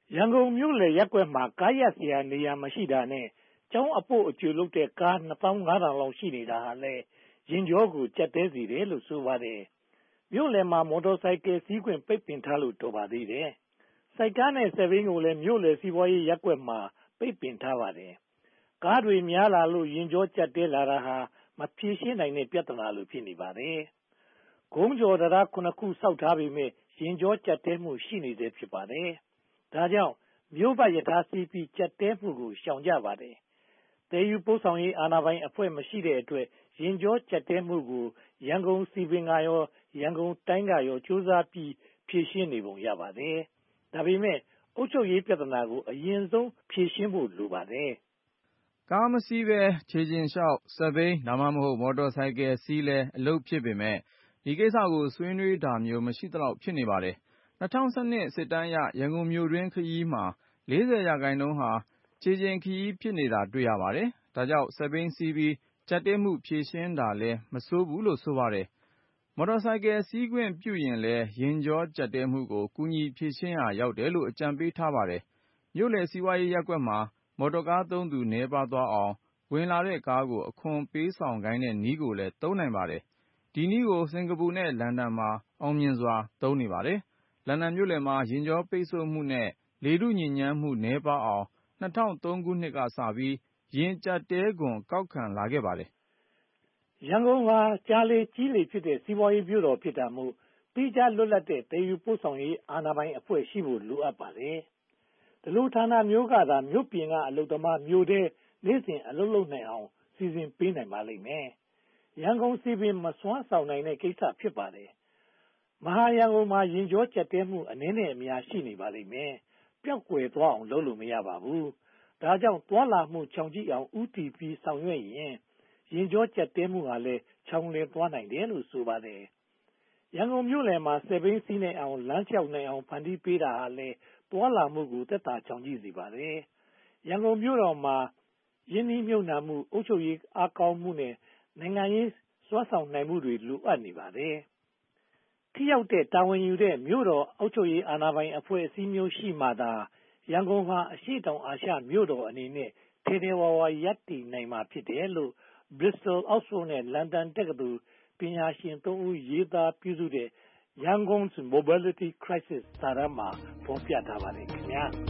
Speaker 8: ရန်ကုန်မြို့လယ်ရပ်ကွက်မှာကားရပ်စရာနေရာမရှိတာနဲ့ကျောင်းအပို့အကျူလုပ်တဲ့ကား 2500 လောက်ရှိနေတာဟာလည်းရင်ကြောကိုကျပ်တဲစေတယ်လို့ဆိုပါတယ်။မြို့လယ်မှာမော်တော်ဆိုင်ကယ်စီးခွင့်ပိတ်ပင်ထားလို့တော်ပါသေးတယ်။စိုက်ကားနဲ့စက်ဘီးကိုလည်းမြို့လယ်စီးပွားရေးရပ်ကွက်မှာပိတ်ပင်ထားပါတယ်။ကားတွေများလာလို့ရင်ကြောကျပ်တဲလာတာဟာမဖြေရှင်းနိုင်တဲ့ပြဿနာလိုဖြစ်နေပါတယ်။ကုန်းကျော်တရား9 ခုဆောက်ထားပေမဲ့ရင်ကြောကျပ်တဲမှုရှိနေသေးဖြစ်ပါတယ်။ဒါကြောင့်မြို့ပတ်ရထားစီးပြီးကျပ်တဲမှုကိုရှောင်ကြပါတယ်။တည်ယူပို့ဆောင်ရေးအာဏာပိုင်အဖွဲ့မရှိတဲ့အတွက်ရင်ကြောကျပ်တဲမှုကိုရန်ကုန်စီပင်ကရောရန်ကုန်တိုင်းကရောစူးစမ်းပြီးဖြေရှင်းနေပုံရပါတယ်။ဒါပေမဲ့အုပ်ချုပ်ရေးပြဿနာကိုအရင်ဆုံးဖြေရှင်းဖို့လိုပါတယ်
Speaker 2: ။ကားမစီးဘဲခြေကျင်လျှောက်စက်ဘီးဒါမှမဟုတ်မော်တော်ဆိုင်ကယ်စီးလဲအလုပ်ဖြစ်ပေမဲ့ဒီကိစ္စကိုဆွေးနွေးတာမျိုးမရှိသလောက်ဖြစ်နေပါတယ်။2012စစ်တမ်းအရရန်ကုန်မြို့တွင်းခရီးမှာ40% ဟာခြေကျင်ခရီးဖြစ်နေတာတွေ့ရပါတယ်။ဒါကြောင့်စက်ဘီးစီးပြီးကျပ်တဲမှုဖြေရှင်းတာလည်းမဆိုးဘူးလို့ဆိုပါတယ်။မော်တော်ဆိုင်ကယ်စီးခွင့်ပြုရင်လည်းရင်ကြောကျပ်တဲမှုကိုကူညီဖြေရှင်းရာရောက်တယ်လို့အကြံပေးထားပါတယ်။မြို့လယ်စီးပွားရေးရပ်ကွက်မှာမော်တော်ကားသုံးသူနည်းပါးသွားအောင်ဝင်လာတဲ့ကားကိုအခွန်ပေးဆောင်ခိုင်းတဲ့နည်းကိုလည်းသုံးနိုင်ပါတယ်။ဒီနည်းကိုစင်ကာပူနဲ့လန်ဒန်မှာအောင်မြင်စွာသုံးနေပါတယ်။လန်ဒန်မြို့လယ်မှာရင်ကြောပိတ်ဆို့မှုနဲ့လေထုညစ်ညမ်းမှုနည်းပါးအောင်2003 ခုနှစ်ကစပြီးရင်ကျပ်တဲခွန်ကောက်ခံလာခဲ့ပါတယ်
Speaker 8: ။ရန်ကုန်မှာကြားလေကြီးလေဖြစ်တဲ့စီးပွားရေးမြို့တော်ဖြစ်တာမို့ပြီးကြလွတ်လပ်တဲ့တည်ယူပို့ဆောင်ရေးအာဏာပိုင်အဖွဲ့ရှိဖို့လိုအပ်ပါတယ်။ဒီလိုဌာနမျိုးကသာမြို့ပြင်ကအလုပ်သမားမြို့ထဲနေ့စဉ်အလုပ်လုပ်နိုင်အောင်စီစဉ်ပေးနိုင်ပါလိမ့်မယ်။ရန်ကုန်စီပင်မစွမ်းဆောင်နိုင်တဲ့ကိစ္စဖြစ်ပါတယ်။မဟာရန်ကုန်မှာရင်ကြောကျပ်တဲမှုအနည်းနဲ့အများရှိနေပါလိမ့်မယ်။ပျောက်ကွယ်သွားအောင်လုပ်လို့မရပါဘူး။ဒါကြောင့်သွားလာမှုချောင်ကြည့်အောင်ဥတီပြီးဆောင်ရွက်ရင်ရင်ကြောကျပ်တဲမှုဟာလည်းချောင်လည်သွားနိုင်တယ်လို့ဆိုပါတယ်။ရန်ကုန်မြို့လယ်မှာစက်ဘီးစီးနိုင်အောင်လမ်းလျှောက်နိုင်အောင်ဖန်တီးပေးတာဟာလည်းသွားလာမှုကိုသက်သာချောင်ကြည့်စေပါတယ်။ရန်ကုန်မြို့တော်မှာရင်းနှီးမြှုပ်နှံမှုအုပ်ချုပ်ရေးအားကောင်းမှုနဲ့နိုင်ငံရေးစွမ်းဆောင်နိုင်မှုတွေလိုအပ်နေပါတယ်။ထိရောက်တဲ့တာဝန်ယူတဲ့မြို့တော်အုပ်ချုပ်ရေးအာဏာပိုင်အဖွဲ့အစည်းမျိုးရှိမှသာရန်ကုန်ဟာအရှေ့တောင်အာရှမြို့တော်အနေနဲ့ထဲထဲဝါဝါရပ်တည်နိုင်မှာဖြစ်တယ်လို့ Bristol Oxford နဲ့ London တက္ကသိုလ်ပညာရှင်3 ဦးရေးသားပြုစုတဲ့ Yangon's Mobility Crisis စာတမ်းမှာဖော်ပြထားပါတယ်ခင်ဗျာ
Speaker 2: ။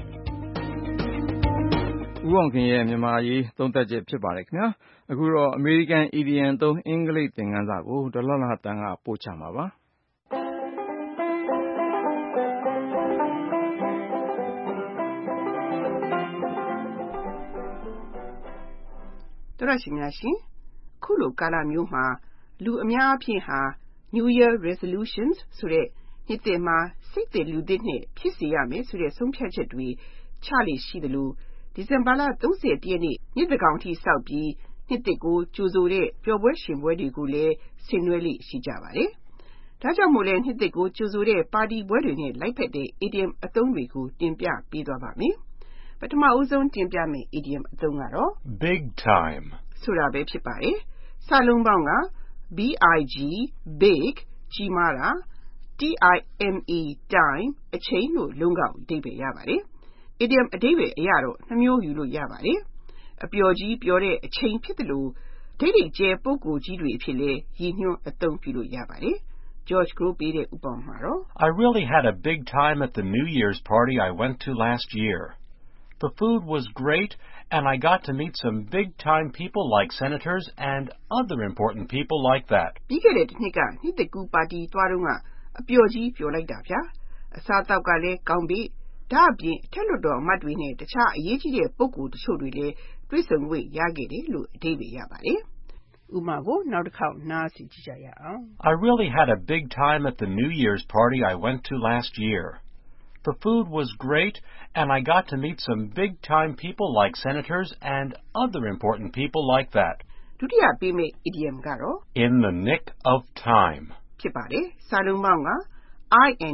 Speaker 2: ဦးအောင်ခင်ရဲ့မြန်မာရေးသုံးသပ်ချက်ဖြစ်ပါတယ်ခင်ဗျာ။အခုတော့ American Idiom သုံးအင်္ဂလိပ်သင်ခန်းစာကိုဒေါ်လှလှတန်းကပို့ချမှာပါ။
Speaker 10: တော်ရရှိများရှင်ခုလိုကာလမျိုးမှာလူအများအပြားဟာ New Year Resolutions ဆိုတဲ့နှစ်သစ်မှာစိတ်သစ်လူသစ်နဲ့ဖြစ်စေရမယ်ဆိုတဲ့ဆုံးဖြတ်ချက်တွေချလေရှိသလိုဒီဇင်ဘာလ30ရက်နေ့နှစ်သစ်ကောင်ထိစောက်ပြီးနှစ်သစ်ကိုကြိုဆိုတဲ့ပျော်ပွဲရှင်ပွဲတွေကိုလည်းဆင်နွှဲလေရှိကြပါတယ်။ဒါကြောင့်မို့လဲနှစ်သစ်ကိုကြိုဆိုတဲ့ပါတီပွဲတွေနဲ့လိုက်ဖက်တဲ့ idiom အသုံးတွေကိုတင်ပြပေးသွားပါမယ်။ပထမဦးဆုံးတင်ပြမယ့် idiom အသုံးကတော့
Speaker 1: Big time
Speaker 10: ဆိုတာပဲဖြစ်ပါတယ်။စာလုံးပေါင်းက big ကြီးမားတာ time အချိန်လို့လုံးကောက်အဓိပ္ပာယ်ရပါတယ်။ idiom အဓိပ္ပာယ်အရတော့နှမျိုးယူလို့ရပါတယ်။အပျော်ကြီးပြောတဲ့အချိန်ဖြစ်တယ်လို့ဒိတ်ဒိတ်ကျဲပုဂ္ဂိုလ်ကြီးတွေအဖြစ်လဲရည်ညွှန်းအသုံးပြုလို့ရပါတယ်။ George Gro ပေးတဲ့ဥပမာတော့
Speaker 1: I really had a big time at the New Year's party I went to last year. The food was great, and I got to meet some big-time people like senators and other important people like that.
Speaker 10: ပြီးခဲ့တဲ့နှစ်ကနှစ်သစ်ကူးပါတီသွားတော့ကအပျော်ကြီးပျော်လိုက်တာဗျာ။အစားအသောက်ကလည်းကောင်းပြီ။ဒါအပြင်အထက်လွှတ်တော်အမတ်တွေနဲ့တခြားအရေးကြီးတဲ့ပုဂ္ဂိုလ်တချို့တွေလည်းတွေ့ဆုံခွင့်ရခဲ့တယ်လို့အဓိပ္ပာယ်ရပါတယ်။ဥပမာကိုနောက်တစ်ခေါက်နားဆင်ကြည့်ကြရအောင်
Speaker 1: I really had a big time at the New Year's party I went to last year. The food was great, and I got to meet some big-time people like senators and other important people like that.
Speaker 10: ဒုတိယပေးမယ့် idiom ကတော့
Speaker 1: In the nick of time
Speaker 10: ဖြစ်ပါတယ်။စာလုံးပေါင်းက in,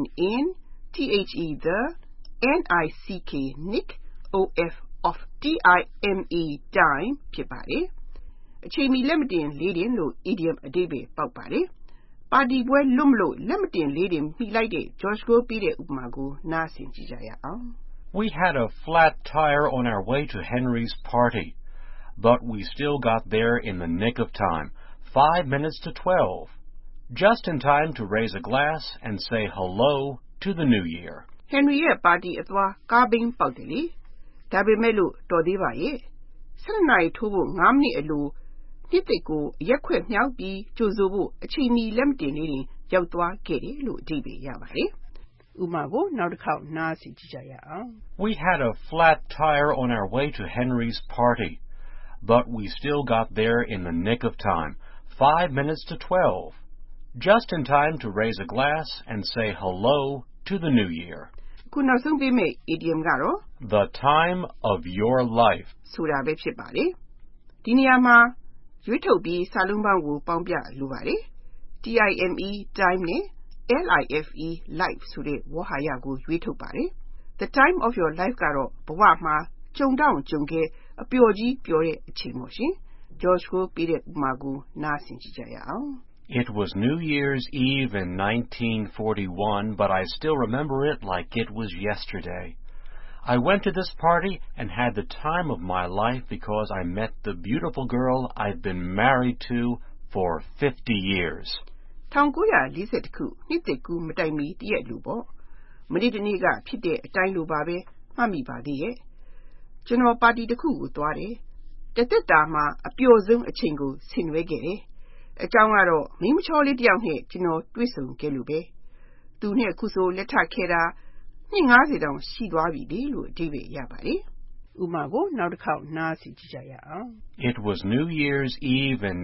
Speaker 10: the, nick, nick, of, time ဖြစ်ပါတယ်။အချိန်မီလက်မတင်လေးတင်လို့ idiom အဓိပ္ပာယ်ပေါက်ပါတယ်။ပါတီပွဲလွတ်မလို့လက်မတင်လေးတင်မိလိုက်တဲ့ George Gro ပေးတဲ့ဥပမာကိုနားဆင်ကြည့်ကြရအောင်
Speaker 1: We had a flat tire on our way to Henry's party, but we still got there in the nick of time, 5 minutes to 12, just in time to raise a glass and say hello to the new year.
Speaker 10: Henry ရဲ့ပါတီအသွားကားဘင်းပေါက်တယ်လေဒါပေမဲ့လို့တော်သေးပါရဲ့7နာရီထိုးဖို့9မိနစ်အလိုနှစ်သိကိုရက်ခွက်မြောက်ပြီးကြိုဆိုဖို့အချိန်မီလက်မတင်နေရင်ရောက်သွားခဲ့တယ်လို့အဓိပ္ပာယ်ရပါတယ်ဥပမာကိုနောက်တစ်ခေါက်နားဆင်ကြည့်ကြရအောင်
Speaker 1: We had a flat tire on our way to Henry's party, but we still got there in the nick of time, 5 minutes to 12, just in time to raise a glass and say hello to the new year.
Speaker 10: ခုနောက်ဆုံးပေးမယ့် idiom ကတော့
Speaker 1: The time of your life.
Speaker 10: ဆိုတာပဲဖြစ်ပါတယ်ဒီနေရာမှာရွေးထုတ်ပြီးစာလုံးပေါင်းကိုပေါင်းပြလိုပါတယ် time time နဲ့ life life ဆိုတဲ့ဝေါ်ဟာရကိုရွေးထုတ်ပါတယ် The time of your life ကတော့ဘဝမှာကြုံတောင့်ကြုံခဲ့အပျော်ကြီးပျော်တဲ့အချိန်ပေါ့ရှင် George ကိုပေးတဲ့ဥပမာကိုနားဆင်ကြည့်ကြရအောင်
Speaker 1: It was New Year's Eve in 1941, but I still remember it like it was yesterday. I went to this party and had the time of my life because I met the beautiful girl I've been married to for 50 years.
Speaker 10: 1940ခုနှစ်တကူမတိုင်မီတည့်ရက်လူပေါ့မနေ့တနေ့ကဖြစ်တဲ့အတိုင်းလိုပါပဲမှတ်မိပါသေးရဲ့ကျွန်တော်ပါတီတစ်ခုကိုသွားတယ်တသက်တာမှာအပျော်ဆုံးအချိန်ကိုဆင်နွှဲခဲ့တယ်အကြောင်းကတော့မိမချောလေးတယောက်နဲ့ကျွန်တော်တွေ့ဆုံခဲ့လို့ပဲသူနဲ့ခုဆိုလက်ထပ်ခဲ့တာနှစ်90တောင်ရှိသွားပြီလေလို့အဓိပ္ပာယ်ရပါတယ်ဥပမာကိုနောက်တစ်ခေါက်နားဆင်ကြည့်ကြရအောင်
Speaker 1: It was New Year's Eve in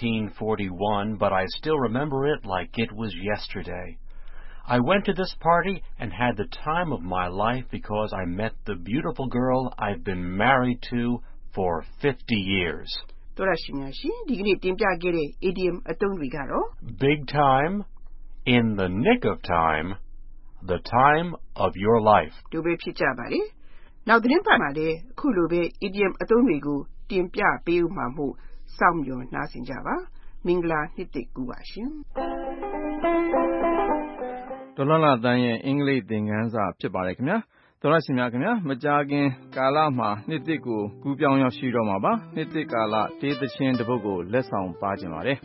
Speaker 1: 1941, but I still remember it like it was yesterday. I went to this party and had the time of my life because I met the beautiful girl I've been married to for 50 years.
Speaker 10: တော်ရရှိများရှင်ဒီကနေ့တင်ပြခဲ့တဲ့ idiom အသုံးတွေကတော့
Speaker 1: Big time, in the nick of time, the time of your life.
Speaker 10: တို့ပဲဖြစ်ကြပါတယ်နောက်သတင်းပတ်မှာလည်းအခုလိုပဲ idiom အသုံးတွေကိုတင်ပြပေးဦးမှာမို့စောင့်မျှော်နှားဆင်ကြပါမင်္ဂလာနှစ်သစ်ကူပါရှင်
Speaker 2: ဒေါ်လာတန်းရဲ့အင်္ဂလိပ်သင်ခန်းစာဖြစ်ပါတယ်ခင်ဗျာတော်ရရှိများခင်ဗျာမကြာခင်ကာလမှာနှစ်သစ်ကိုကူးပြောင်းရောက်ရှိတော့မှာပါနှစ်သစ်ကာလတေးသချင်းတစ်ပုဒ်ကိုလက်ဆောင်ပါခြင်းပါတယ်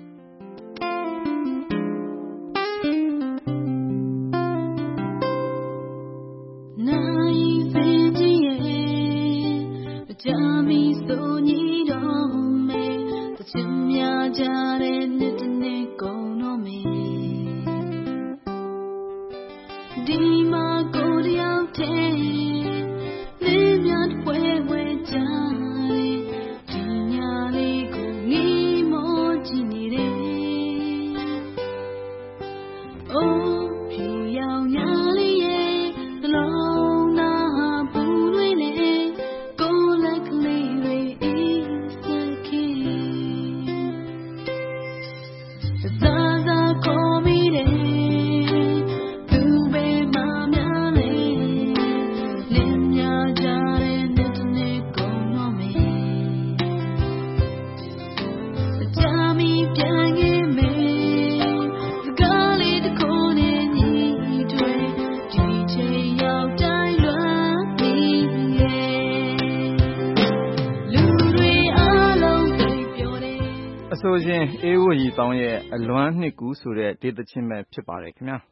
Speaker 2: ဆိုရင်အေးဝတ်ရီတောင်းရဲ့အလွမ်းနှစ်ကူဆိုတဲ့ဒေသချင်းပဲဖြစ်ပါတယ်ခင်ဗျာ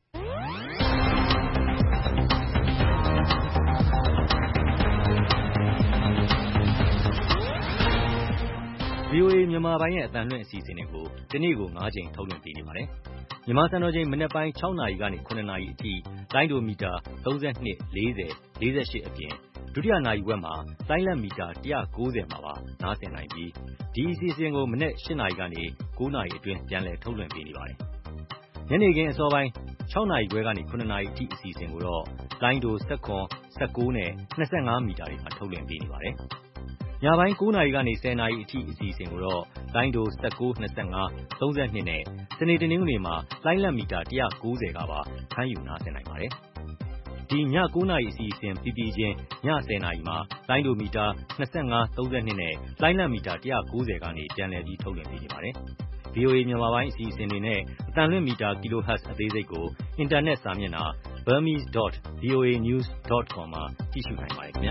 Speaker 6: VOA မြန်မာပိုင်းရဲ့အသံလွှင့်အစီအစဉ်တွေကိုဒီနေ့ကို9ချိန်ထုတ်လွှင့်ပေးနေပါတယ်။မြန်မာစံတော်ချိန်မနက်ပိုင်း6နာရီကနေ9နာရီအထိလိုင်းဒိုမီတာ32 40 48အပြင်ဒုတိယနာရီဝက်မှာလိုင်းလက်မီတာ190မှာပါနားဆင်နိုင်ပြီးဒီအစီအစဉ်ကိုမနက်8နာရီကနေ9နာရီအတွင်းပြန်လည်ထုတ်လွှင့်ပေးနေပါတယ်။ညနေခင်းအစောပိုင်း6နာရီခွဲကနေ9နာရီအထိအစီအစဉ်ကိုတော့လိုင်းဒို19နဲ့25မီတာတွေမှာထုတ်လွှင့်ပေးနေပါတယ်။ညပိုင်း9နာရီကနေ10နာရီအထိအစီအစဉ်ကိုတော့လိုင်းဒို19 25 32နဲ့စနေတနင်္ဂနွေမှာလိုင်းလက်မီတာ190ကပါဖမ်းယူနားဆင်နိုင်ပါတယ်။ဒီည9နာရီအစီအစဉ်ပြီးပြီးချင်းည10နာရီမှာလိုင်းဒိုမီတာ25 32နဲ့လိုင်းလက်မီတာ190ကနေပြန်လည်ပြီးထုတ်လွှင့်ပေးနေပါတယ်။ VOA မြန်မာပိုင်းအစီအစဉ်တွေနဲ့အတန်လွင့်မီတာ kHz အသေးစိတ်ကိုအင်တာနက်စာမျက်နှာ burmese.voanews.com မှာကြည့်ရှုနိုင်ပါတယ်ခင်ဗျာ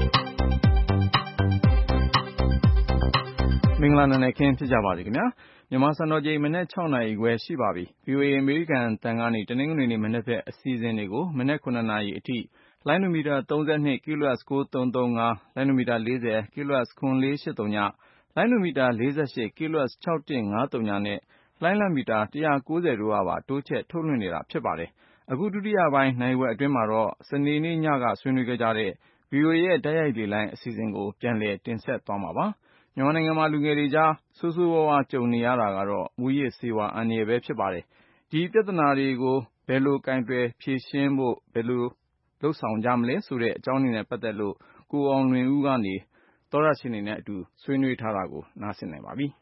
Speaker 2: မင်္ဂလာနံနက်ခင်းဖြစ်ကြပါစေခင်ဗျာမြန်မာစံတော်ချိန်မနက် 6 နာရီခွဲရှိပါပြီ VOA အမေရိကန်အသံကနေတနင်္ဂနွေနေ့မနက်ဘက်အစီအစဉ်တွေကိုမနက် 9 နာရီအထိလိုင်းနိုမီတာ 32 kHz 9335 လိုင်းနိုမီတာ 40 kHz 9480ည လိုင်းနိုမီတာ 48 kHz 6150နဲ့လိုင်းလံမီတာ 190တို့ကပါတိုးချဲ့ထုတ်လွှင့်နေတာဖြစ်ပါတယ်အခုဒုတိယပိုင်းနိုင်ဝက်အတွင်းမှာတော့စနေနေ့ညကဆွေးနွေးခဲ့ကြတဲ့ VOA ရဲ့တိုက်ရိုက်လေလိုင်းအစီအစဉ်ကိုပြန်လည်တင်ဆက်သွားမှာပါမြန်မာနိုင်ငံမှာလူငယ်တွေကြားဆိုးဆိုးဝါးဝါးကြုံနေရတာကတော့မူးယစ်ဆေးဝါးအန္တရာယ်ပဲဖြစ်ပါတယ်ဒီပြဿနာတွေကိုဘယ်လိုကိုင်တွယ်ဖြေရှင်းဖို့ဘယ်လိုလုပ်ဆောင်ကြမလဲဆိုတဲ့အကြောင်းတွေနဲ့ပတ်သက်လို့ကိုအောင်လွင်ဦးကနေသောတရှင်တွေနဲ့အတူဆွေးနွေးထားတာကိုနားဆင်နိုင်ပါပြီ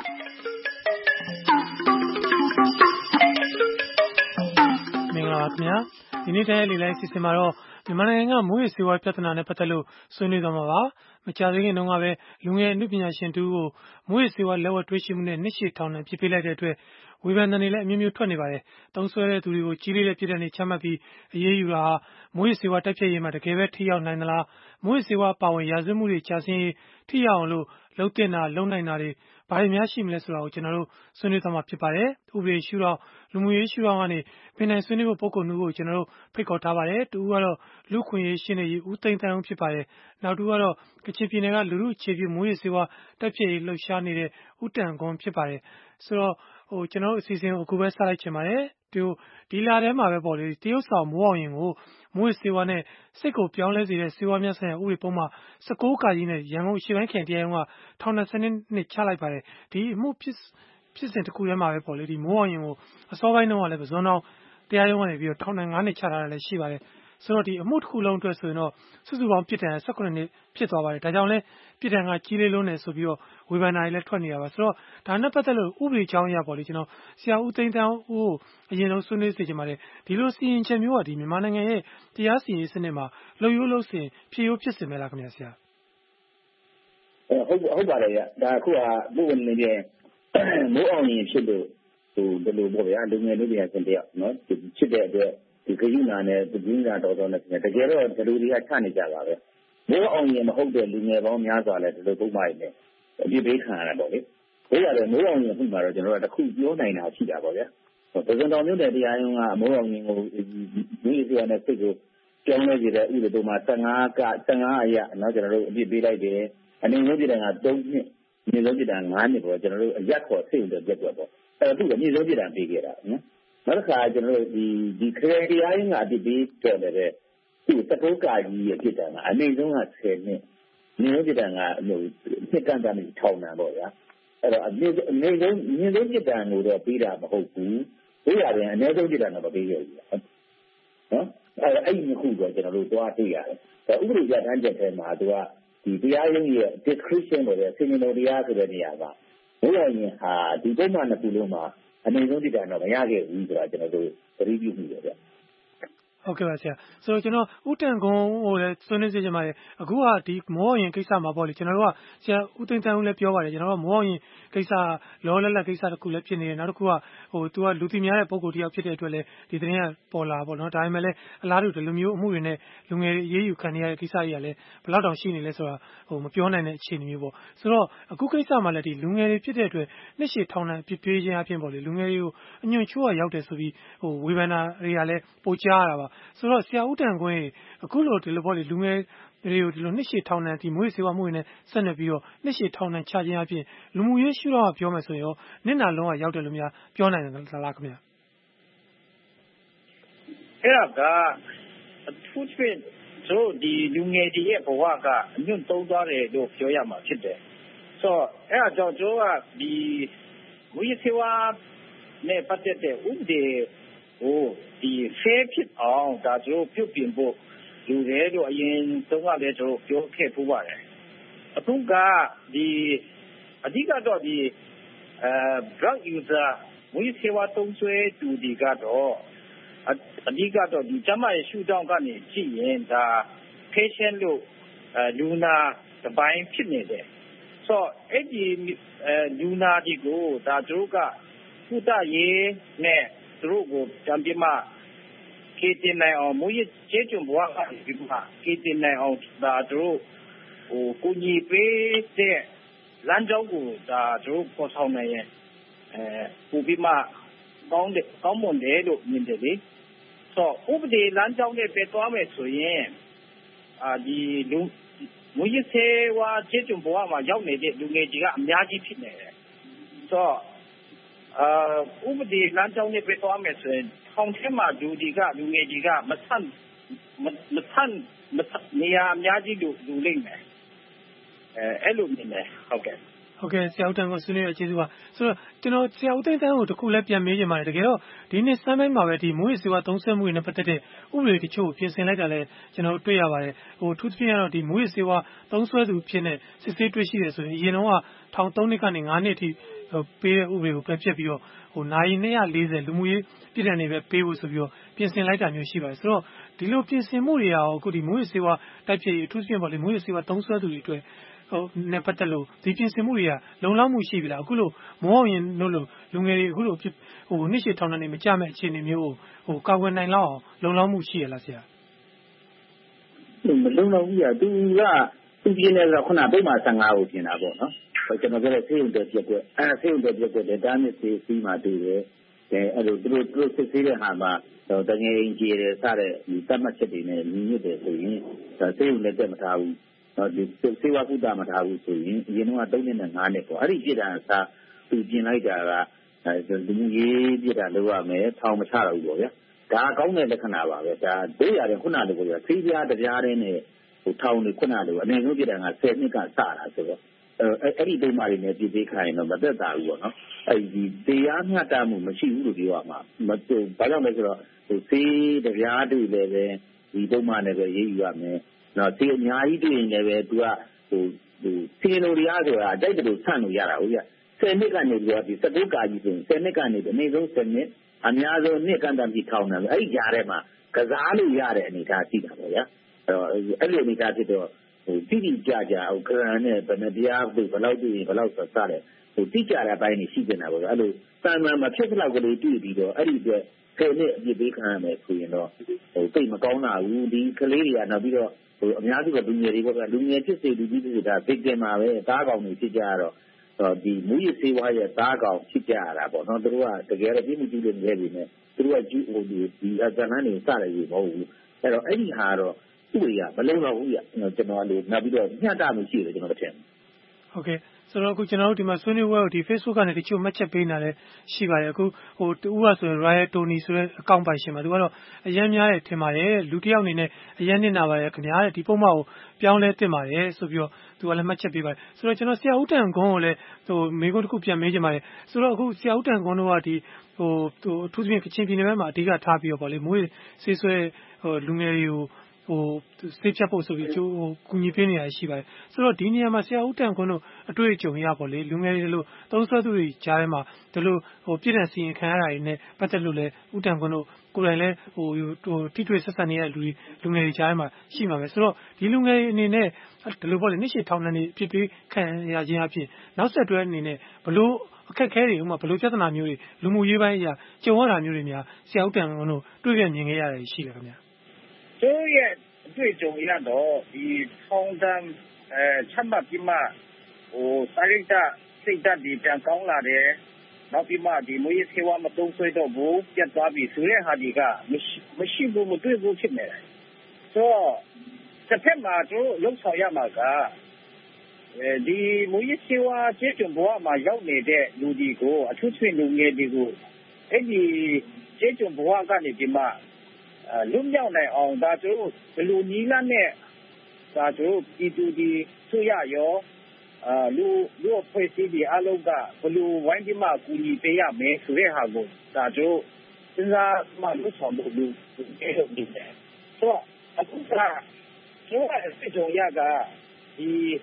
Speaker 11: မင်္ဂလာပါခင်ဗျာဒီနေ့တိုင်းလေလိုင်းစီစဉ်မှာတော့မြန်မာနိုင်ငံကမူးယစ်ဆေးဝါးပြဿနာနဲ့ပတ်သက်လို့ဆွေးနွေးသွားမှာပါမကြာသေးခင်တုန်းကပဲလူငယ်အမှုပညာရှင်တူကိုမူးယစ်ဆေးဝါးလက်ဝတ်တွေ့ရှိမှုနဲ့နှစ်ရှည်ထောင်ဒဏ်ပြစ်ပေးလိုက်တဲ့အတွက်ဝေဖန်တဲ့နေလည်းအမျိုးမျိုးထွက်နေပါတယ်တုံးဆွဲတဲ့သူတွေကိုကြီးလေးတဲ့ပြည်ထောင်စုချမှတ်ပြီးအရေးယူတာဟာမူးယစ်ဆေးဝါးတိုက်ဖျက်ရေးမှာတကယ်ပဲထိရောက်နိုင်သလားမူးယစ်ဆေးဝါးပါဝင်ရာဇဝတ်မှုတွေကြာဆင်းရေးထိရောက်အောင်လို့လုပ်တင်တာလုပ်နိုင်တာတွေဘာတွေများရှိမလဲဆိုတာကိုကျွန်တော်တို့ဆွေးနွေးသွားမှာဖြစ်ပါတယ်ဥပဒေရှုထောင့်လူမှုရေးရှုထောင့်ကနေပြင်နိုင်ဆွေးနွေးဖို့ပုဂ္ဂိုလ်မျိုးကိုကျွန်တော်တို့ဖိတ်ခေါ်ထားပါတယ်တူကတော့လူခွင့်ရေးရှင်းနေကြီးဦးသိန်းတန်းဦးဖြစ်ပါတယ်နောက်တူကတော့ကချင်ပြည်နယ်ကလူမှုအခြေပြုမူးယစ်ဆေးဝါးတိုက်ဖျက်ရေးလှုပ်ရှားနေတဲ့ဦးတန်ကွန်းဖြစ်ပါတယ်ဆိုတော့ကျွန်တော်တို့အစီအစဉ်ကိုအခုပဲစလိုက်ချင်ပါတယ်ဒီလထဲမှာပဲပေါ့လေတရုတ်ဆောင်မိုးအောင်ရင်ကိုမူးယစ်ဆေးဝါးနဲ့စိတ်ကိုပြောင်းလဲစေတဲ့ဆေးဝါးများဆိုင်ရာဥပဒေပုံမှန်19 ကာကြီးနဲ့ရန်ကုန်အရှေ့ပိုင်းခရိုင်တရားရုံးကထောင်ဒဏ်10နှစ်ချလိုက်ပါတယ်ဒီအမှုဖြစ်စဉ်တစ်ခုထဲမှာပဲပေါ့လေဒီမိုးအောင်ရင်ကိုအစောပိုင်းတုန်းကလည်းပဇွန်တော်တရားရုံးကနေပြီးတော့ထောင်ဒဏ်9နှစ်ချထားတာလည်းရှိပါတယ်ဆိုတော့ဒီအမှုတစ်ခုလုံးအတွက်ဆိုရင်တော့စုစုပေါင်းပြစ်ဒဏ်18နှစ်ဖြစ်သွားပါတယ်ဒါကြောင့်လဲပြစ်ဒဏ်ကကြီးလေးလုံးနေဆိုပြီးတော့ဝေဖန်တာတွေလည်းထွက်နေတာပါဆိုတော့ဒါနဲ့ပတ်သက်လို့ဥပဒေကြောင်းအရပေါ့လေကျွန်တော်ဆရာဦးသိန်းတန်းဦးကိုအရင်ဆုံးဆွေးနွေးစေချင်ပါတယ်ဒီလိုစီရင်ချက်မျိုးကဒီမြန်မာနိုင်ငံရဲ့တရားစီရင်စနစ်မှာလှုပ်ရိုးလှုပ်စင်ဖြည့်ရိုးဖြစ်စင်မဲလားခင်ဗျာဆရာ
Speaker 12: ဟုတ်ပါတယ်ဗျဒါအခုကဘုဝင်နေတယ်မိုးအောင်ရင်ဖြစ်လို့ဘယ်လိုပေါ့ဗျာလူငယ်လူငယ်စင်တယောက်နော်ဖြစ်တဲ့အတွက်ဒီခရီးနာနဲ့ဒီင်းနာတော်တော်နဲ့တကယ်တော့ဒီလူတွေကချနေကြပါပဲမိုးအောင်ရင်မဟုတ်တဲ့လူငယ်ပေါင်းများစွာလဲဒီလိုပုံမှန်နေအပြစ်ပေးခံရတာပေါ့လေဒါရတယ်မိုးအောင်ရင်အခုမှတော့ကျွန်တော်တို့တခုပြောနိုင်တာရှိတာပေါ့ဗျာပဇွန်တော်မျိုးတဲ့တရားရုံးကမိုးအောင်ရင်ကိုဒီအစီအနဲ့စိတ်ကိုပြောင်းလဲစေတဲ့ဥပဒေမှာ15အရနော်ကျွန်တော်တို့အပြစ်ပေးလိုက်တယ်အနေနဲ့ပြည်တယ်က3နှစ်မြေဆုံးပြည်တယ်9နှစ်ပေါ့ကျွန်တော်တို့အရက်ခေါ်စိတ်ဝင်တဲ့ပြက်ကွက်ပေါ့သူကမြေဆုံးပြည်တယ်ပေးခဲ့တာနော်နောက်တစ်ခါကျွန်တော်တို့ဒီခရိုင်တရားရုံးကအပြစ်ပေးတော်တယ်သူ19ကာကြီးရဲ့ပြည်တယ်ကအနည်းဆုံးက10နှစ်မြေဆုံးပြည်တယ်ကနှစ်ကန့်တည်းထောင်တာပေါ့ဗျာအဲ့တော့အနည်းဆုံးမြေဆုံးပြည်တယ်ကိုတော့ပေးတာမဟုတ်ဘူးပေးရတယ်အနည်းဆုံးပြည်တယ်တော့မပေးရဘူးနော်အဲ့ဒီနှစ်ခုတော့ကျွန်တော်တို့သွားတွေ့ရတယ်ဒါဥပဒေပြဋ္ဌာန်းချက်ထဲမှာသူကဒီတရားရုံးရဲ့ discretion ပေါ်တဲ့ဆင်ញတော်တရားဆိုတဲ့နေရာကဘုရားရှင်ဟာဒီပုံမှန်တစ်ခုလုံးမှာအနေဆုံးတိတာတော့မရခဲ့ဘူးဆိုတာကျွန်တော်တို့သတိပြုမိတယ်ဗျ
Speaker 11: ဟုတ်ကဲ့ပါဆရာဆိုတော့ကျွန်တော်ဦးတန်ကွန်းဟိုလည်းဆွေးနွေးစေချင်ပါတယ်အခုကဒီမောအောင်ရင်ကိစ္စမှာပေါ့လေကျွန်တော်တို့ကဆရာဦးသိန်းတန်းဦးလည်းပြောပါတယ်ကျွန်တော်တို့ကမောအောင်ရင်ကိစ္စလောလတ်ကိစ္စတစ်ခုလည်းဖြစ်နေတယ်နောက်တစ်ခုကသူကလူသိများတဲ့ပုံကိုယ်တယောက်ဖြစ်တဲ့အတွက်လည်းဒီသတင်းကပေါ်လာပေါ့နော်ဒါပေမဲ့လည်းအလားတူဒီလိုမျိုးအမှုတွေနဲ့လူငယ်တွေအေးအေးယူခံနေရတဲ့ကိစ္စကြီးကလည်းဘယ်လောက်တောင်ရှိနေလဲဆိုတာမပြောနိုင်တဲ့အခြေအနေမျိုးပေါ့ဆိုတော့အခုကိစ္စမှာလည်းဒီလူငယ်တွေဖြစ်တဲ့အတွက်နှစ်ရှည်ထောင်ဒဏ်ပြစ်ပေးခြင်းအပြင်ပေါ့လေလူငယ်တွေကိုအညွန့်ချိုးရရောက်တယ်ဆိုပြီးဝေဖန်တာတွေကလည်းပိုကြားရတာပါဆိုတော့ဆရာဦးတန်ကွန်းအခုလိုဒီလိုပေါ့လေလူငယ်တွေကိုဒီလိုနှစ်ရှည်ထောင်ဒဏ်ဒီမွေးစေဝါမှုတွေနဲ့ဆက်နွယ်ပြီးတော့နှစ်ရှည်ထောင်ဒဏ်ချခြင်းအပြင်လူမှုရေးရှုထောင့်ကပြောမယ်ဆိုရင်ရောနစ်နာလုံးဝရောက်တယ်လို့များပြောနိုင်တယ်လားခင်ဗျာ
Speaker 12: အဲ့ဒါကအထူးသဖြင့်တို့ဒီလူငယ်တွေရဲ့ဘဝကအညွန့်သုံးသွားတယ်လို့ပြောရမှာဖြစ်တယ်ဆိုတော့အဲ့ဒါကြောင့်တို့ကဒီမွေးစေဝါနဲ့ပတ်သက်တဲ့ဥပဒေဒီfairဖြစ်အောင်ဒါတို့ပြုပြင်ဖို့လူတွေတို့အရင်တုန်းကလည်းတို့ပြောခဲ့ပူပါတယ်အခုကဒီအဓိကတော့ဒီdrug user မွေးစေဝါသုံးစွဲသူတွေကတော့အဓိကတော့ဒီကျန်းမာရေးရှုထောင့်ကနေကြည့်ရင်ဒါ patient လို့လူနာတစ်ပိုင်းဖြစ်နေတယ်ဆိုတော့အဲ့ဒီလူနာတွေကိုဒါတို့ကကုသရေးနဲ့သူတို့ကိုတံပြမတင်နိုင်အောင်မွေးကျေးကျွန်ဘဝကနေပြီးမှကေတင်နိုင်အောင်ဒါတို့ကိုကြီးပေးတဲ့လမ်းကြောင်းကိုဒါတို့ပေါ်ဆောင်နိုင်ရင်ပိုပြီးမှကောင်းမွန်တယ်လို့မြင်တယ်လေဆိုဥပဒေလမ်းကြောင်းနဲ့ပဲသွားမယ်ဆိုရင်ဒီလူမွေးစေဝါကျေးကျွန်ဘဝမှာရောက်နေတဲ့လူငယ်ကြီးကအများကြီးဖြစ်နေတယ်ဆိုဥပဒေလမ်းကြောင်းနဲ့ပဲသွားမယ်ဆိုရင်ထောင်ထဲမှာလူငယ်ကြီးကမဆန့်နေရာအများကြီးလူလိမ့်မယ်အဲ့လိုမြင်တယ်ဟုတ်ကဲ့
Speaker 11: ဆရာဦးတန်းကိုဆွေးနွေးရကျေးဇူးပါဆိုတော့ကျွန်တော်ဆရာဦးသိန်းသန်းကိုတခုလည်းပြန်မေးချင်ပါတယ်တကယ်တော့ဒီနေ့စမ်းပိုင်းမှာပဲဒီမွေးစေဝါသုံးစွဲမှုတွေနဲ့ပတ်သက်တဲ့ဥပဒေတချို့ပြင်ဆင်လိုက်တာလည်းကျွန်တော်တွေ့ရပါတယ်ထူးသဖြင့်ကတော့ဒီမွေးစေဝါသုံးစွဲသူဖြစ်နေစစ်ဆေးတွေ့ရှိတယ်ဆိုရင်အရင်တော့ထောင်3နှစ်ကနေ9နှစ်အထိပေးတဲ့ဥပဒေကိုပဲပြတ်ပြီးတော့နိုင်240လူမှုရေးပြည်ထောင်နေပဲပေးဖို့ဆိုပြီးတော့ပြင်ဆင်လိုက်တာမျိုးရှိပါတယ်ဆိုတော့ဒီလိုပြင်ဆင်မှုတွေရောအခုဒီမွေးစေဝါတိုက်ဖြစ်အထူးသဖြင့်ပေါ့လေမွေးစေဝါသုံးစွဲသူတွေအတွက်နဲ့ပတ်သက်လို့ဒီပြင်ဆင်မှုတွေကလုံလောက်မှုရှိပြီလားအခုလို့မောအောင်ရင်တို့လို့လူငယ်တွေအခုလို့နှစ်ရှည်ထောင်နေမကြမဲ့အခြေအနေမျိုးကိုကာကွယ်နိုင်လောက်အောင်လုံလောက်မှုရှိရလားဆရာ
Speaker 12: မလုံလောက်ဘူးသူပြင်းနေတော့ခုနပုံမှန်15ကိုပြင်တာပေါ့နော်ကျွန်တော်ပြောတဲ့ဆေးရုံတက်ပြက်ကွက်ဆေးရုံတက်ပြက်ကွက်တဲ့တားမြစ်စီးမှတူတယ်အဲ့လိုသူတို့စစ်ဆေးတဲ့ဟာမှာတကယ်ကြီးတယ်စတဲ့ဒီတတ်မှတ်ချက်တွေနဲ့ညီညွတ်တယ်ဆိုရင်ဆေးရုံလည်းတက်မထားဘူးဒီစေဝါကုသမထားဘူးဆိုရင်အရင်က3နှစ်နဲ့5နှစ်ပေါ့အဲ့ဒီပြည်တာအစားသူပြင်လိုက်တာကလူမှုရေးပြည်တာလုပ်ရမယ်ထောင်မချတော့ဘူးပေါ့ဗျာဒါကောင်းတဲ့လက္ခဏာပါပဲဒါတို့ရတယ်ခုနလိုပေါ့ဗျာဆေးပြားတရားတဲ့နဲ့ထောင်တွေခုနလိုအနေဆုံးပြည်တာက10နှစ်ကစတာဆိုတော့အဲ့ဒီဒုမာတွေနဲ့ပြည်သေးခိုင်းတော့မသက်သာဘူးပေါ့နော်အဲ့ဒီတရားမျှတမှုမရှိဘူးလို့ပြောရမှာဘာကြောင့်လဲဆိုတော့ဆေးတရားတွေလည်းပဲဒီဒုမာနဲ့ပဲရေးယူရမယ်နော်ဒီအများကြီးတွေ့ရင်လည်းသူကစီလိုရီယာဆိုတာအတိုက်တူဆန့်လို့ရတာဟုတ်ပြ10နှစ်ကနေပြီးတော့ဒီ19ကာကြီးဆိုရင်10နှစ်ကနေအနည်းဆုံး10နှစ်အများဆုံးနှစ်ကန်တမ်းပြီးထောင်တယ်အဲ့ဒီကြားထဲမှာကစားလို့ရတဲ့အနေအထားရှိတာပေါ့ဗျာအဲ့လိုအနေအထားဖြစ်တော့တိတိကျကျခရမ်းနဲ့ဗနတရားဘယ်လောက်တွေ့ရင်ဘယ်လောက်ဆက်စားတယ်တိကျတဲ့အပိုင်းတွေရှိနေတာပေါ့ဗျာအဲ့လိုတန်မှန်မဖြစ်တဲ့လောက်ကလေးတွေ့ပြီးတော့အဲ့ဒီအတွက်10နှစ်အပြည့်ပေးခံရမယ်ဆိုရင်တော့သိမကောင်းတာဘူးဒီကလေးတွေကနောက်ပြီးတော့အများစုကလူငယ်တွေပေါ့ဗျာလူငယ်ဖြစ်စေလူကြီးဖြစ်စေဒါသိကျင်မှာပဲသားကောင်တွေဖြစ်ကြရတော့ဒီမူရစေဝါရဲ့သားကောင်ဖြစ်ကြရတာပေါ့နော်သူတို့ကတကယ်တော့ပြည့်မှုကျူးလွန်နေပြီနဲ့သူတို့ကဒီအကြမ်းမ်းတွေစတယ်ကြီးမဟုတ်ဘူးအဲ့တော့အဲ့ဒီဟာတော့သူ့ရမလုံတော့ဘူးကျွန်တော်လည်းနောက်ပြီးတော့ညှတမှုရှိတယ်ကျွန်တော်ထင်
Speaker 11: ဟုတ်ကဲ့ဆိုတော့အခုကျွန်တော်တို့ဒီမှာဆွေးနွေးပွဲကိုဒီ Facebook ကနေတချို့မှတ်ချက်ပေးနေတာလည်းရှိပါတယ်အခုတူကဆိုရင် Royal Tony ဆိုတဲ့အကောင့်ပိုင်ရှင်မှာသူကတော့အရင်များတယ်ထင်ပါတယ်လူတစ်ယောက်အနေနဲ့အရင်နစ်နာပါတယ်ခင်ဗျာဒီပုံမှန်ကိုပြောင်းလဲတင်ပါတယ်ဆိုပြီးတော့သူကလည်းမှတ်ချက်ပေးပါတယ်ဆိုတော့ကျွန်တော်ဆရာဦးတန်ခွန်းကိုလည်းမေးခွန်းတစ်ခုပြန်မေးချင်ပါတယ်ဆိုတော့အခုဆရာဦးတန်ခွန်းတို့ကဒီအထူးသဖြင့်ကချင်ပြည်နယ်ဘက်မှာအဓိကထားပြီးတော့ဗောလေမွေးဆေးဆွဲလူငယ်တွေကိုစေးဖြတ်ဖို့ဆိုပြီးကူညီပေးနေရရှိပါတယ်ဆိုတော့ဒီနေရာမှာဆရာဦးတန်ခွန်းတို့အတွေ့အကြုံရပါလေလူငယ်တွေလို့သုံးဆွဲသူတွေကြားထဲမှာဒီလိုပြည်ထောင်စီရင်ခံရတာတွေနဲ့ပတ်သက်လို့လဲဦးတန်ခွန်းတို့ကိုယ်တိုင်လဲထိတွေ့ဆက်ဆံနေတဲ့လူငယ်တွေကြားထဲမှာရှိမှာပဲဆိုတော့ဒီလူငယ်တွေအနေနဲ့ဒီလိုပေါ့လေနှစ်ရှည်ထောင်ဒဏ်တွေဖြစ်ပြီးခံရခြင်းအဖြစ်နောက်ဆက်တွဲအနေနဲ့ဘလို့အခက်ခဲတွေဥမာဘလို့ပြဿနာမျိုးတွေလူမှုရေးပိုင်းအရာကြုံရတာမျိုးတွေများဆရာဦးတန်ခွန်းတို့တွေ့ရမြင်ခဲ့ရတယ်ရှိတယ်ခင်ဗျာ
Speaker 12: တို့ရဲ့အတွေ့အကြုံရတော့ဒီထောင်ဒဏ်ချမှတ်ပြီးမှစာရိတ္တစိတ်ဓာတ်ဒီပြန်ကောင်းလာတယ်နောက်ပြီးမှဒီမွေးဆေးဝါးမသုံးဆွဲတော့ဘူးပြတ်သွားပြီဆိုတဲ့ဟာဒီကမရှိဘူးမတွေ့ဘူးဖြစ်နေတယ်ဆိုတော့တစ်ဖက်မှာတို့လုံဆောင်ရမှာကဒီမွေးဆေးဝါးကျေးကျွန်ဘဝမှာရောက်နေတဲ့လူတွေကိုအထူးသဖြင့်လူငယ်တွေကိုအဲ့ဒီကျေးကျွန်ဘဝကနေဒီမှာလွတ်မြောက်နိုင်အောင်ဒါတို့ဘယ်လိုနည်းလမ်းနဲ့ဒါတို့ပြည်သူတွေဆွရရောလူအဖွဲ့အစည်းတွေအလုံးကဘယ်လိုဝိုင်းပြီးမှကူညီပေးရမယ်ဆိုတဲ့ဟာကိုဒါတို့စဉ်းစားမှလုပ်ဆောင်လို့လူတွေလုပ်နေတယ်ဆိုတော့အခုကကျွန်တော်အကြုံရကဒီ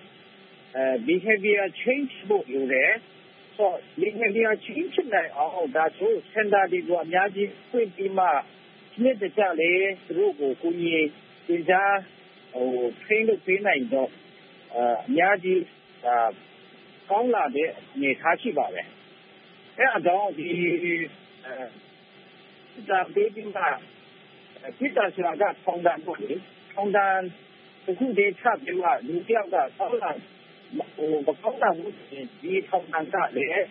Speaker 12: behavior change ဖို့လိုတယ်ဆိုတော့ behavior change နိုင်အောင်ဒါတို့စင်တာတွေကိုအများကြီးဖွင့်ပြီးမှနှစ်တကြလေသူတို့ကိုကိုကြီးသင်ကြားtrain လုပ်ပေးနိုင်တော့အများကြီးကောင်းလာတဲ့အနေထားရှိပါတယ်အဲ့အတော့ဒီဒါပေးပြီးမှပြစ်ဒဏ်ဆိုတာကထောင်ဒဏ်ပေါ့လေထောင်ဒဏ်တစ်ခုတည်းချပြီးတော့လူတစ်ယောက်ကကောင်းတာမကောင်းတာဘူးဒီထောင်ဒဏ်ကလည်း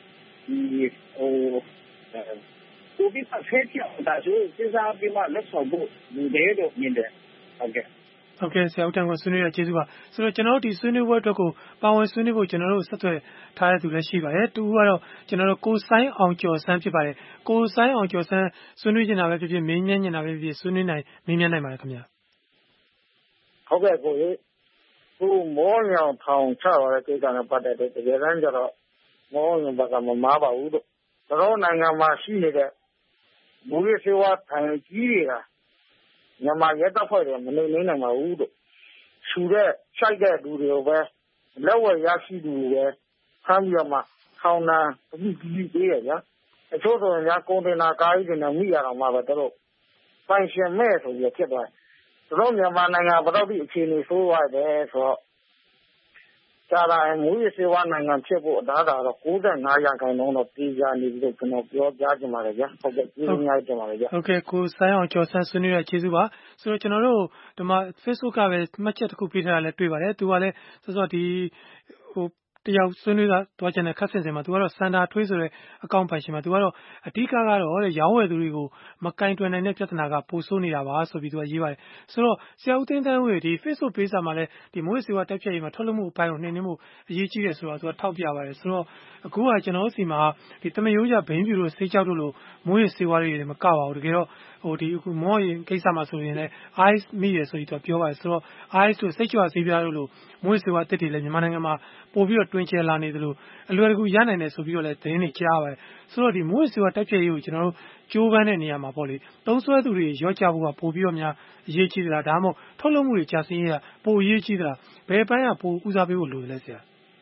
Speaker 12: ကိုပြီးဖက်ပြောင်းတာဆိုစဉ်းစားပြီးမှလက်ဆောင်ဖို့လူတွေတော့မြင်တယ်ဟုတ်ကဲ့
Speaker 11: ဟုတ်ကဲ့ဆရာဦးတန်းကိုဆွေးနွေးရကျေးဇူးပါဆိုတော့ကျွန်တော်တို့ဒီဆွေးနွေးပွဲအတွက်ကိုပါဝင်ဆွေးနွေးဖို့ကျွန်တော်တို့ဆက်သွယ်ထားတဲ့သူလည်းရှိပါတယ်တူကတော့ကျွန်တော်တို့ကိုစိုင်းအောင်ကျော်ဆန်းဖြစ်ပါတယ်ကိုစိုင်းအောင်ကျော်ဆန်းဆွေးနွေးနေတာပဲဖြစ်ဖြစ်မင်းမြန်းနေတာပဲဖြစ်ဖြစ်ဆွေးနွေးနိုင်မင်းမြန်းနိုင်ပါတယ်ခင်ဗျာ
Speaker 13: ဟုတ်ကဲ့ကိုမောညောင်ထောင်ချရတဲ့ကိစ္စနဲ့ပတ်သက်တဲ့တကယ်တမ်းကျတော့မောညောင်ဘက်ကမမားပါဘူးတို့ကျွန်တော်နိုင်ငံမှာရှိနေတဲ့ဘူရီစေဝါထိုင်ကြီးတွေကမြန်မာရဲတပ်ဖွဲ့တွေမနေနိုင်ပါဘူးတို့ရှူတဲ့ရှိုက်တဲ့လူတွေကိုပဲလက်ဝဲရရှိသူတွေပဲဖမ်းပြီးတော့မှထောင်ဒဏ်အမှုကြီးပေးရဗျာအချို့ဆိုရင်ကွန်တိန်နာကားကြီးတွေနဲ့မိရအောင်မှပဲတို့ပိုင်ရှင်မဲ့ဆိုပြီးဖြစ်သွားတယ်တို့မြန်မာနိုင်ငံဘယ်တော့ဒီအခြေအနေဆိုးရတယ်ဆိုတော့ကြာလာမူရစေဝါနိုင်ငံဖြစ်ဖို့အလားအလာတော့95%တော့ပြေးကြနေပြီလို့ကျွန်တော်ပြောကြားချင်ပါတယ်ဗျာဟုတ်ကဲ့ကျေးဇူးများတင်ပါတယ်ဗျာ
Speaker 11: ဟုတ်ကဲ့ကိုစိုင်းအောင်ကျော်ဆန်းဆွေးနွေးရကျေးဇူးပါဆိုတော့ကျွန်တော်တို့ဒီမှာ Facebook ကပဲမှတ်ချက်တစ်ခုပေးထားတာလည်းတွေ့ပါတယ်သူကလည်းဆိုတော့ဒီတယောက်ဆွေးနွေးတာတွားချင်တဲ့ခက်ဆင်စင်မှာသူကတော့စန္ဒာထွေးဆိုတဲ့အကောင့်ပိုင်ရှင်မှာသူကတော့အဓိကကတော့ရောင်းဝယ်သူတွေကိုမကင်တွယ်နိုင်တဲ့ပြဿနာကပိုဆိုးနေတာပါဆိုပြီးသူကရေးပါတယ်ဆိုတော့ဆရာဦးသိန်းတန်းဦးရဲ့ဒီ Facebook page မှာလည်းဒီမိုးစေဝါတက်ဖြတ်ရေးမှာထုတ်လုပ်မှုအပိုင်းကိုနှိမ့်နှင်းမှုအရေးကြီးတယ်ဆိုတော့သူကထောက်ပြပါတယ်ဆိုတော့အခုကကျွန်တော်တို့စီမှာဒီတမယိုးကြဘိန်းပြူတို့ဆေးကြောက်တို့လိုမိုးရေစေဝါတွေမကပါဘူးတကယ်တော့ဒီအခုမောရင်ကိစ္စမှာဆိုရင်လည်း ice မိရဆိုပြီးသူပြောပါတယ်ဆိုတော့ ice တို့စိတ်ကြွဆေးပြားတို့လိုမိုးစေဝါတက်တွေလည်းမြန်မာနိုင်ငံမှာပို့ပြီးတော့တွင်ကျယ်လာနေသလိုအလွယ်တကူရနိုင်တယ်ဆိုပြီးတော့လည်းသတင်းတွေကြားပါတယ်ဆိုတော့ဒီမိုးစေဝါတက်ဖြတ်ရေးကိုကျွန်တော်တို့ကြိုးပမ်းတဲ့နေရာမှာပေါ့လေသုံးစွဲသူတွေရော့ချဖို့ကပို့ပြီးတော့များအရေးကြီးသလားဒါမှမဟုတ်ထုတ်လုပ်မှုတွေကြာစင်းရေးကပိုအရေးကြီးသလားဘယ်ပိုင်းကပိုဦးစားပေးဖို့လိုလဲဆရာ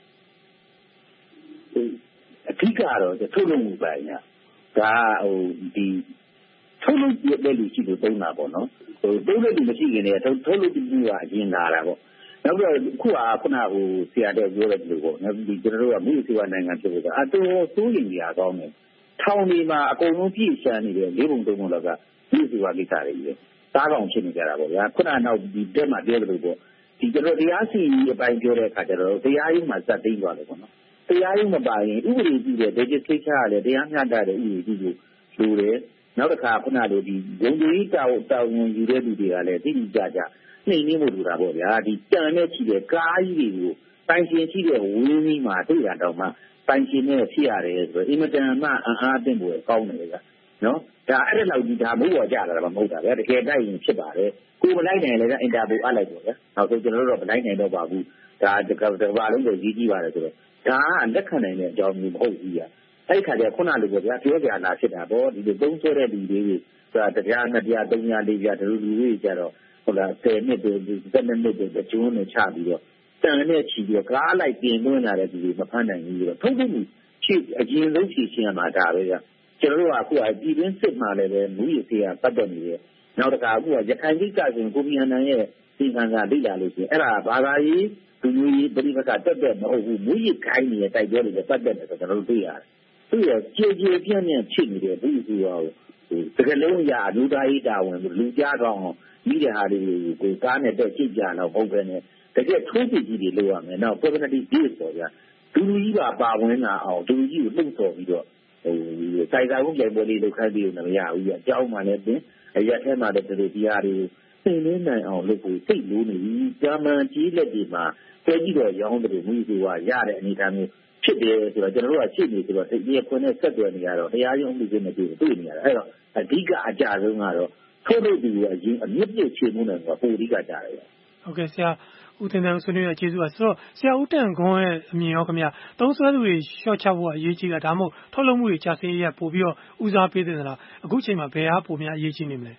Speaker 12: အဓိကတော့ထုတ်လုပ်မှုပိုင်းကဒါဒီထုတ်လုပ်တဲ့လူရှိလို့သုံးတာပေါ့နော်သုံးတဲ့လူမရှိခင်တည်းကထုတ်လုပ်မှုကအရင်လာတာပေါ့နောက်တော့ခုနဆရာတော်ပြောတဲ့လူပေါ့နော်ဒီကျွန်တော်တို့ကမြို့စေဝါနိုင်ငံဖြစ်ဖို့ကအတော်စိုးရိမ်ကြကောင်းတယ်ထောင်တွေမှာအကုန်လုံးပြည့်စံနေတယ်၄ပုံ၃ပုံလောက်ကမြို့စေဝါကိစ္စတွေကြီးစားကောင်ဖြစ်နေကြတာပေါ့ဗျာခုနနောက်ဒီတက်မှာပြောတယ်လို့ပေါ့ဒီကျွန်တော်တရားစီရင်အပိုင်းပြောတဲ့အခါကျတော့တရားရုံးမှာစက်သိမ်းသွားတယ်ပေါ့နော်တရားရုံးမပါရင်ဥပဒေပြုတဲ့ legislature ကလည်းတရားမျှတတဲ့ဥပဒေပြုလို့လိုတယ်နောက်တစ်ခါခုနလိုဒီဂုံကြီးတာဝန်ယူတဲ့လူတွေကလည်းသိကြကြနှိမ့်နှင်းဖို့လိုတာပေါ့ဗျာဒီတန်နဲ့ချီတဲ့ကားကြီးတွေကိုပိုင်ရှင်ရှိတဲ့ဝင်းကြီးမှာတွေ့ရတော့မှပိုင်ရှင်နဲ့ဖြစ်ရတယ်ဆိုတော့အင်မတန်မှအားအသင့်ဖို့ကောင်းတယ်ဗျာနော်ဒါအဲ့ဒါလောက်ကြီးဒါမိုးပေါ်ကြလာတာမဟုတ်တာဗျာတကယ်တိုက်ရင်ဖြစ်ပါတယ်ကိုမလိုက်နိုင်လည်းအင်တာပိုအပ်လိုက်တော့ဗျာနောက်ဆုံးကျွန်တော်တို့တော့မလိုက်နိုင်တော့ပါဘူးဒါတကဘာလုံးကိုကြီးပါတယ်ဆိုတော့ဒါကလက်ခံနိုင်တဲ့အကြောင်းမျိုးမဟုတ်ဘူးဗျာအဲ့ခါကျခုနလိုပေါ့ဗျာပြောကြလာဖြစ်တာပေါ့ဒီလိုသုံးဆွဲတဲ့လူတွေဆိုတာတရားနှစ်ပြားသုံးပြားလေးပြားဒီလိုလူတွေကြတော့ဟုတ်လား10နှစ်တွေ12နှစ်တွေကျွန်းနဲ့ချပြီးတော့တန်နဲ့ချီပြီးတော့ကားလိုက်ပြင်သွင်းလာတဲ့လူတွေမဖမ်းနိုင်ဘူးတော့ထုတ်ထုတ်မှုအရင်ဆုံးဖြည့်ရှင်းရမှာဒါပဲဗျာကျွန်တော်တို့ကအခုကပြည်တွင်းစစ်မှလည်းပဲမူရစီကပတ်သက်နေတယ်နောက်တစ်ခါအခုကရခိုင်ကိစ္စဆိုရင်ကိုမြနန်ရဲ့စီကံကလိလာလို့ရှိရင်အဲ့ဒါဘာသာရေးလူမျိုးရေးပြည်ပကတက်မဟုတ်ဘူးမူရခိုင်းနေတဲ့တိုက်ပွဲတွေပတ်သက်တယ်ဆိုတော့ကျွန်တော်တို့သိရတယ်သူ့ရဲ့ကြေပြန့်ဖြစ်နေတဲ့ဘူးစီရောတကယ်လုံးရအလူသားရေးတာဝန်လူကြားကောင်းမိတဲ့ဟာတွေကိုကားနဲ့တက်ကြည့်ကြတော့ဟုတ်ပဲနဲ့တကယ်ထိုးစစ်ကြီးတွေလုပ်ရမယ်နောက် community base ပေါ့ဗျာလူကြီးပါဝင်လာအောင်လူကြီးကိုလှုပ်ဆော်ပြီးတော့စိုက်စာကုန်ကြိုင်ပွဲလေးလုပ်ခိုင်းပြီးတော့မရဘူးပြအเจ้าမှလည်းတင်အရက်ထဲမှာလည်းဒီတရားတွေကိုသိနေနိုင်အောင်လုပ်ဖို့စိတ်လို့နေပြီဂျာမန်ကြီးလက်တွေမှာတဲကြီးတော့ရောင်းတယ်မျိုးတွေကရတဲ့အနေအထားမျိုးဖြစ်တယ်ဆိုတော့ကျွန်တော်တို့ကရှေ့နေဆိုတော့တရားခွင်နဲ့ဆက်သွယ်နေရတော့တရားရုံးမှုတွေနဲ့တွေ့နေရတာအဲ့တော့အဓိကအကြဆုံးကတော့ထုတ်လို့ဒီအရင်အမြင့်ပြည့်ချေမှုနဲ့ပိုအဓိကကြတယ်
Speaker 11: ဟုတ်ကဲ့ဆရာဦးတင်တန်းဆွေးနွေးရကျေးဇူးပါဆိုတော့ဆရာဦးတန်ခွန်းရဲ့အမြင်ရောခင်ဗျာသုံးစွဲသူတွေရှော့ချဖို့ကအရေးကြီးတာဒါမှမဟုတ်ထုတ်လုပ်မှုတွေကြာစင်းရပို့ပြီးတော့ဦးစားပေးသင့်သလားအခုချိန်မှာဘယ်အားပိုများအရေးကြီးနေမလဲ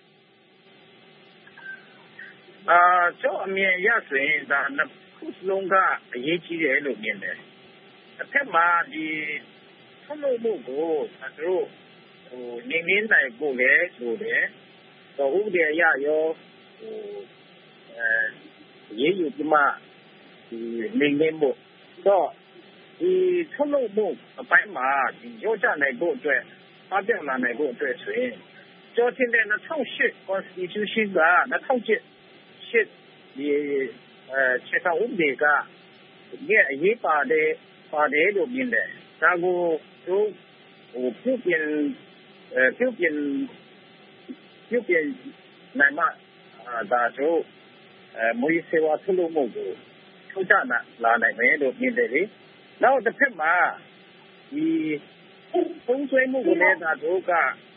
Speaker 13: ကျောင်းအမြင်ရဆိုရင်ဒါနှစ်ခုစလုံးကအရေးကြီးတယ်လို့မြင်တယ်တစ်ဖက်မှာဒီထုတ်လုပ်မှုကိုတို့နေနေနိုင်ဖို့လေဆိုတယ်တော့ဥပဒေအရရောရေးယူပြီးမှနေနေဖို့တော့ဒီထုတ်လုပ်မှုအပိုင်းမှာဒီရောကြနိုင်ဖို့အတွက်အပြောင်းလာနိုင်ဖို့အတွက်ဆိုရင်昨天的2010 Constitution က2007ဒီခြေထောက်ဥပဒေကအရေးပါတယ်လို့မြင်တယ်ဒါကိုတို့ပြုပြင်နိုင်မှဒါတို့မွေးစေဝါထုတ်လုပ်မှုကိုထုတ်ကြလာနိုင်မယ်လို့မြင်တယ်လေနောက်တစ်ဖက်မှာဒီသုံးစွဲမှုကိုလည်းဒါတို့က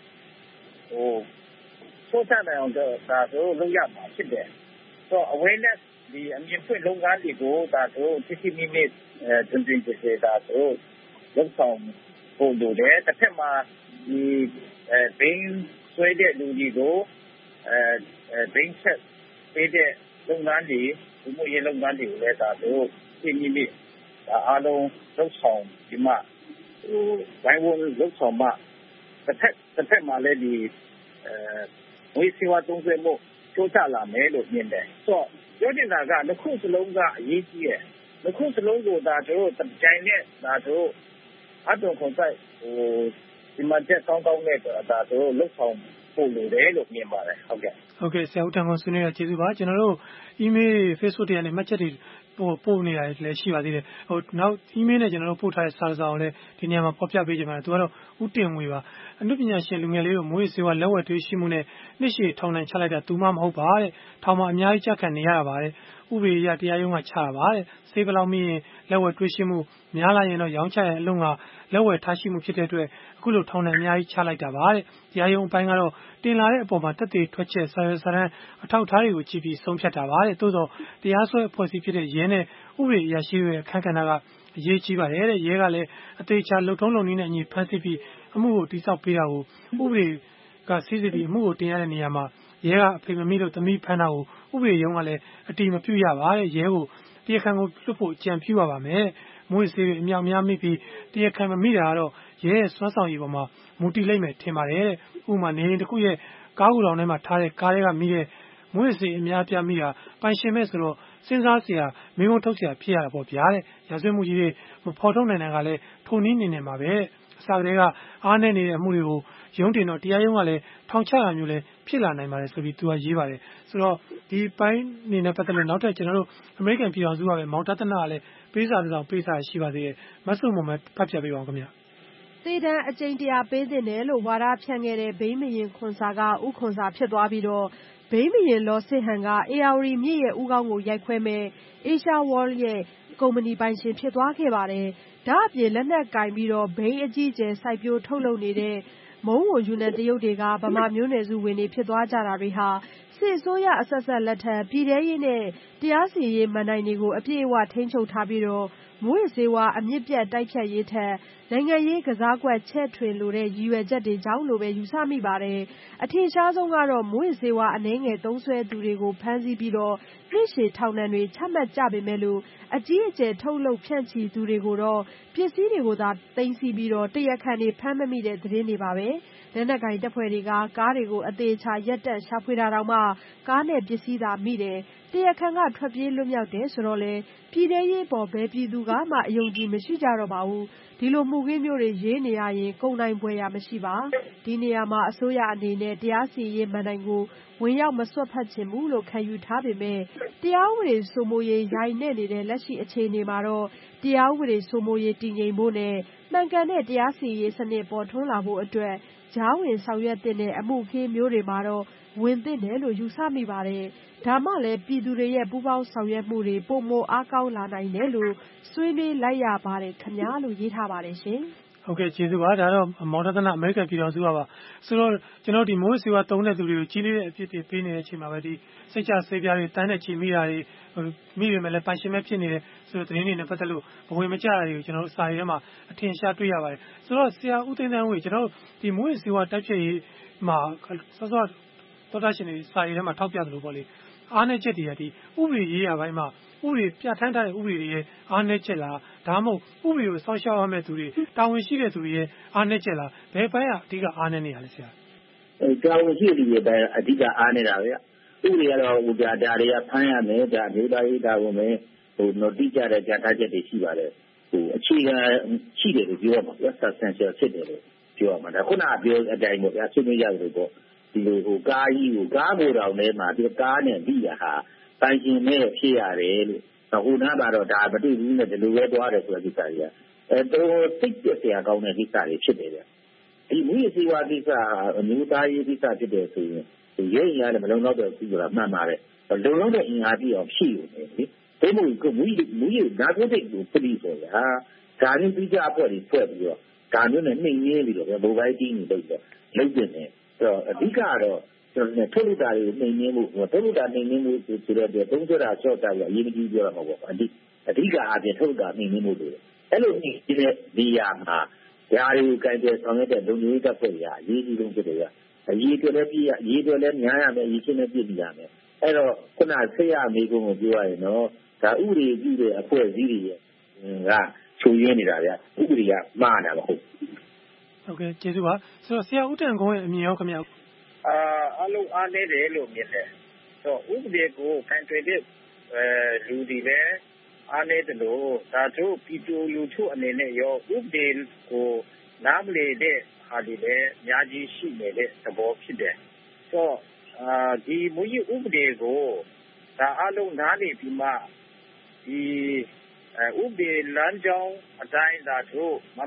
Speaker 13: ထုတ်ကြနိုင်အောင်ဒါတို့လုပ်ရမှာဖြစ်တယ်ဆိုတော့ awareness ဒီအမြင်ဖွင့်လုပ်ငန်းတွေကိုဒါတို့တိမိနစ်တွင်ကျေဒါတို့လုပ်ဆောင်ဖို့လိုတယ်တစ်ဖက်မှာဒီဘင်းဆွဲတဲ့လူတွေကိုဘင်းချက်ပေးတဲ့လုပ်ငန်းတွေဒီမျိုးရေးလုပ်ငန်းတွေကိုလည်းဒါတို့တိမိနစ်အားလုံးလုပ်ဆောင်ဒီမှာဘိုင်းဝန်လုပ်ဆောင်မှတစ်ဖက်မှာလည်းဒီဝိစီဝါသုံးစွဲမှုချိုးချလာမယ်လို့မြင်တယ်ဆိုတော့ပြောနေတာကတစ်ခုစလုံးကအရေးကြီးတယ်တစ်ခုစလုံးကိုဒါတို့ကြိုင်နဲ့ဒါတို့အတုံခွန်ဆိုင်ဒီမှာချက်ကောင်းနဲ့ဒါတို့လှုပ်ဆောင်ဖို့လိုတယ်လို့မြင်ပါတယ်ဟုတ်ကဲ့
Speaker 11: ဆရာဦးတန်ခွန်ဆွေးနွေးရကျေးဇူးပါကျွန်တော်တို့ email Facebook တွေကနေမှတ်ချက်တွေပို့နေတာလည်းရှိပါသေးတယ်နောက် email နဲ့ကျွန်တော်တို့ပို့ထားတဲ့စာစာကိုလည်းဒီနေရာမှာဖော်ပြပေးကြပါမယ်သူကတော့ဦးတင်ငွေပါအနုပညာရှင်လူငယ်လေးတို့မွေးစေဝါလက်ဝဲတွေးရှိမှုနဲ့နှစ်ရှည်ထောင်ဒဏ်ချလိုက်တာသူမှမဟုတ်ပါတဲ့ထောင်မှာအများကြီးကြက်ခံနေရတာပါတဲ့ဥပဒေအရတရားရုံးကချတာပါတဲ့စေးဘလောက်မိရင်လက်ဝဲတွေးရှိမှုများလာရင်တော့ရောင်းချရဲ့အလုံးကလက်ဝဲထားရှိမှုဖြစ်တဲ့အတွက်အခုလိုထောင်ဒဏ်အများကြီးချလိုက်တာပါတဲ့တရားရုံးအပိုင်းကတော့တင်လာတဲ့အပေါ်မှာတက်သေးထွက်ချက်စာရွက်စာတမ်းအထောက်အထားတွေကိုကြည့်ပြီးဆုံးဖြတ်တာပါတဲ့သို့သောတရားစွဲအဖွဲ့အစည်းဖြစ်တဲ့ရဲနဲ့ဥပဒေအရာရှိတွေရဲ့အခမ်းကဏ္ဍကအရေးကြီးပါတယ်တဲ့ရဲကလည်းအသေးချာလှုပ်ထုံးလုပ်နည်းနဲ့အညီဖမ်းဆီးပြီးအမှုကိုတိစောက်ပေးတာကိုဥပဒေကစီစစ်ပြီးအမှုကိုတင်ရတဲ့နေရာမှာရဲကအဖေမမိလို့သမီးဖမ်းတာကိုဥပဒေရုံးကလည်းအတိမပြုရပါတဲ့ရဲကိုတရားခံကိုလွှတ်ဖို့ကြံပြူရပါမယ်မွေးစေးအမြောက်များမိပြီးတရားခံမမိတာကတော့ရဲရဲ့စွမ်းဆောင်ရည်ပေါ်မှာမူတည်လိမ့်မယ်ထင်ပါတယ်တဲ့ဥပမာနေရင်တစ်ခုရဲ့ကားကူတောင်ထဲမှာထားတဲ့ကားတွေကမိတဲ့မွေးစေးအများပြမိတာပိုင်ရှင်မဲ့ဆိုတော့စဉ်းစားစရာမင်းုံထုတ်စရာဖြစ်ရတာပေါ့ဗျာတဲ့ရာဇဝတ်မှုကြီးတွေမဖော်ထုတ်နိုင်တာကလည်းထုံနည်းနေမှာပဲအစကတည်းကအားနေနေတဲ့အမှုတွေကိုရုံးတင်တော့တရားရုံးကလည်းထောင်ချတာမျိုးလည်းဖြစ်လာနိုင်ပါတယ်ဆိုပြီးသူကရေးပါတယ်ဆိုတော့ဒီပိုင်းနေနဲ့ပတ်သက်လို့နောက်ထပ်ကျွန်တော်တို့အမေရိကန်ပြည်ထောင်စုကပဲမောင်တသနာကလည်းပေးစာတစ်စောင်ပေးစာရှိပါသေးတယ်မဆုမုံမဲ့ဖတ်ပြပေးပါဦးခင်ဗျာ
Speaker 5: သေဒဏ်အကြိမ်100ပေးသင့်တယ်လို့ဝါဒဖြန့်ခဲ့တဲ့ဘိန်းမရင်ခွန်စာကဥခွန်စာဖြစ်သွားပြီးတော့ဘိန်းမရင်လောစစ်ဟန်ကအေယာဝတီမြစ်ရဲ့ဦးခေါင်းကိုရိုက်ခွဲမဲ့ Asia World ရဲ့ကုမ္ပဏီပိုင်ရှင်ဖြစ်သွားခဲ့ပါတယ်ဒါအပြင်လက်နက်ကင်ပြီးတော့ဘိန်းအကြီးကျယ်စိုက်ပျိုးထုတ်လုပ်နေတဲ့မုံဝန်ယူနန်တရုတ်တွေကဗမာမျိုးနွယ်စုဝင်တွေဖြစ်သွားကြတာတွေဟာစစ်အစိုးရအဆက်ဆက်လက်ထက်ပြည်ထရေးနဲ့တရားစီရင်မဏ္ဍိုင်တွေကိုအပြည့်အဝထိန်းချုပ်ထားပြီးတော့မွေးစေဝါအမြင့်ပြတ်တိုက်ဖြတ်ရေးထက်နိုင်ငံရေးကစားကွက်ချဲ့ထွင်လိုတဲ့ရည်ရွယ်ချက်တွေကြောင့်လို့ပဲယူဆမိပါတယ်အထင်ရှားဆုံးကတော့မွေးစေဝါအနှဲငယ်သုံးစွဲသူတွေကိုဖမ်းဆီးပြီးတော့နှစ်ရှည်ထောင်ဒဏ်တွေချမှတ်ကြပေမဲ့လို့အကြီးအကျယ်ထုတ်လုပ်ဖြန့်ချီသူတွေကိုတော့ပစ္စည်းတွေကိုသာသိမ်းဆည်းပြီးတော့တရားခံတွေဖမ်းမမိတဲ့သတင်းတွေပါပဲလက်နက်ကင်တပ်ဖွဲ့တွေကကားတွေကိုအသေးချာရက်တက်ရှာဖွေတာတောင်မှကားနဲ့ပစ္စည်းသာမိတယ်တရားခံကထွက်ပြေးလွတ်မြောက်တယ်ဆိုတော့လေပြည်ထရေးပေါ်ဘယ်ပြည်သူကမှအယုံကြည်မရှိကြတော့ပါဘူးဒီလိုမှုခင်းမျိုးတွေရေးနေရရင်ကုန်နိုင်ပွဲရမရှိပါဒီနေရာမှာအစိုးရအနေနဲ့တရားစီရင်မဏ္ဍိုင်ကိုဝင်ရောက်မစွက်ဖက်ချင်ဘူးလို့ခံယူထားပေမဲ့တရားဥပဒေစိုးမိုးရေးရိုင်နဲ့နေတဲ့လက်ရှိအခြေအနေမှာတော့တရားဥပဒေစိုးမိုးရေးတည်ငြိမ်ဖို့နဲ့မှန်ကန်တဲ့တရားစီရင်စနစ်ပေါ်ထွန်းလာဖို့အတွက်ကြားဝင်ဆောင်ရွက်တဲ့အမှုခင်းမျိုးတွေမှာတော့ဝင်သင့်တယ်လို့ယူဆမိပါတယ်ဒါမှလည်းပြည်သူတွေရဲ့ပူးပေါင်းဆောင်ရွက်မှုတွေပိုမိုအားကောင်းလာနိုင်တယ်လို့ဆွေးနွေးလိုက်ရပါတယ်ခင်ဗျာလို့ရေးထားပါတယ်ရှင်
Speaker 11: ဟုတ်ကဲ့ကျေးဇူးပါဒါတော့မောင်တသနာအမေရိကန်ပြည်ထောင်စုကပါဆိုတော့ကျွန်တော်ဒီမိုးစေဝါသုံးတဲ့သူတွေကိုကြီးလေးတဲ့အဖြစ်တွေပေးနေတဲ့အချိန်မှာပဲဒီစိတ်ချဆေးပြားတွေတန်းတဲ့ချီမိတာတွေမိရမယ်လဲပိုင်ရှင်မဲ့ဖြစ်နေတဲ့ဆိုတော့သတင်းတွေနဲ့ပတ်သက်လို့ဘဝင်မကြတာတွေကိုကျွန်တော်တို့စာရီထဲမှာအထင်ရှားတွေ့ရပါတယ်ဆိုတော့ဆရာဦးသိန်းသန်းဝေကျွန်တော်ဒီမိုးစေဝါတိုက်ဖြတ်ရေးမှာစောစောတော်တာရှင်တွေစာရီထဲမှာထောက်ပြသလိုပေါ့လေအားနည်းချက်တွေကဒီဥပဒေရေးရာပိုင်းမှာဥပဒေပြဋ္ဌာန်းထားတဲ့ဥပဒေတွေရဲ့အားနည်းချက်လားဒါမှမဟုတ်ဥပဒေကိုစောင့်ရှောက်ရမယ့်သူတွေတာဝန်ရှိတဲ့သူတွေရဲ့အားနည်းချက်လားဘယ်ပိုင်းကအဓိကအားနည်းနေရလဲဆရာ
Speaker 12: တာဝန်ရှိတဲ့သူတွေပိုင်းအဓိကအားနည်းတာပဲဥပဒေကတော့ဒါတွေကဖမ်းရမယ်ဒါမျိုးသားရေးတာဝန်ပဲနော်တိကျတဲ့ကြားထားချက်တွေရှိပါတယ်အခြေခံရှိတယ်လို့ပြောရမှာဗျ substantial ဖြစ်တယ်လို့ပြောရမှာဒါခုနကပြောအတိုင်းပေါ့ဗျာဆွေးနွေးရတယ်လို့ပေါ့ဒဒီလိုကားကြီးကိုကားကိုယ်တော်ထဲမှာဒီကားနဲ့ပြီးရဟာတိုင်ရှင်နဲ့ဖြစ်ရတယ်လို့ဟိုနားမှာတော့ဒါမတွေ့ဘူးနဲ့ဒီလိုပဲသွားတယ်ဆိုတဲ့ကိစ္စကြီးတော့စိတ်ပြည့်စရာကောင်းတဲ့ကိစ္စတွေဖြစ်တယ်ဗျဒီမူရစီဝါကိစ္စအမျိုးသားရေးကိစ္စဖြစ်တယ်ဆိုရင်ရဲရင်ရတယ်မလုံလောက်တဲ့ဘူးဆိုတာမှန်ပါတယ်လုံလောက်တဲ့အင်အားပြည့်အောင်ရှိရုံနဲ့ဒီမို့ကမူရနာကိုတိတ်ကိုပြည်ဆိုတာဒါနဲ့ပြီးကြအဖွဲ့တွေဖွဲ့ပြီးတော့ဒါမျိုးနဲ့နှိမ်ရင်းပြီးတော့မိုဘိုင်းကြီးနေလို့လုပ်တင်တယ်အဓိကတော့ထုတ်လုပ်တာတွေနှိမ်ရင်းမှုထုတ်လုပ်တာနှိမ်ရင်းမှုဆိုတော့သုံးကြတာချော့တာအရေးကြီးပြောရမှာပေါ့အဓိကအပြင်ထုတ်တာနှိမ်ရင်းမှုတွေအဲ့လိုနှိမ်ရင်းတဲ့နေရာမှာဓာရီကိုကြိုက်တဲ့ဆောင်ရွက်တဲ့လုံခြုံရေးတပ်ဖွဲ့တွေအရေးကြီးဆုံးဖြစ်တယ်ကအရေးအတွက်လည်းပြည့်အရေးအတွက်လည်းများရမယ်အရေးချင်းလည်းပြည့်နေရမယ်အဲ့တော့ခုနဆက်ရမေးခွန်းကိုပြောရရင်တော့ဒါဥပဒေပြုတဲ့အဖွဲ့အစည်းတွေကချိုးရင်းနေတာဗျဥပဒေကမှားတာမဟုတ်
Speaker 11: ဟုတ်ကဲ့ကျေးဇူးပါဆိုတော့ဆရာဦးတန်ကုန်းရဲ့အမြင်ရောခင်ဗျာ
Speaker 14: အလုံးအားနေတယ်လို့မြင်တယ်ဆိုဥပဒေကိုခံတွေ့တဲ့လူတွေလည်းအားနေတယ်လို့ဒါတို့ပြည်သူလူထုအနေနဲ့ရောဥပဒေကိုနားမလည်တဲ့ဟာတွေလည်းအများကြီးရှိနေတဲ့သဘောဖြစ်တယ်ဆိုဒီမူရဥပဒေကိုဒါအလုံးနားနေပြီးမှဒီဥပဒေလမ်းကြောင်းအတိုင်းဒါတို့မ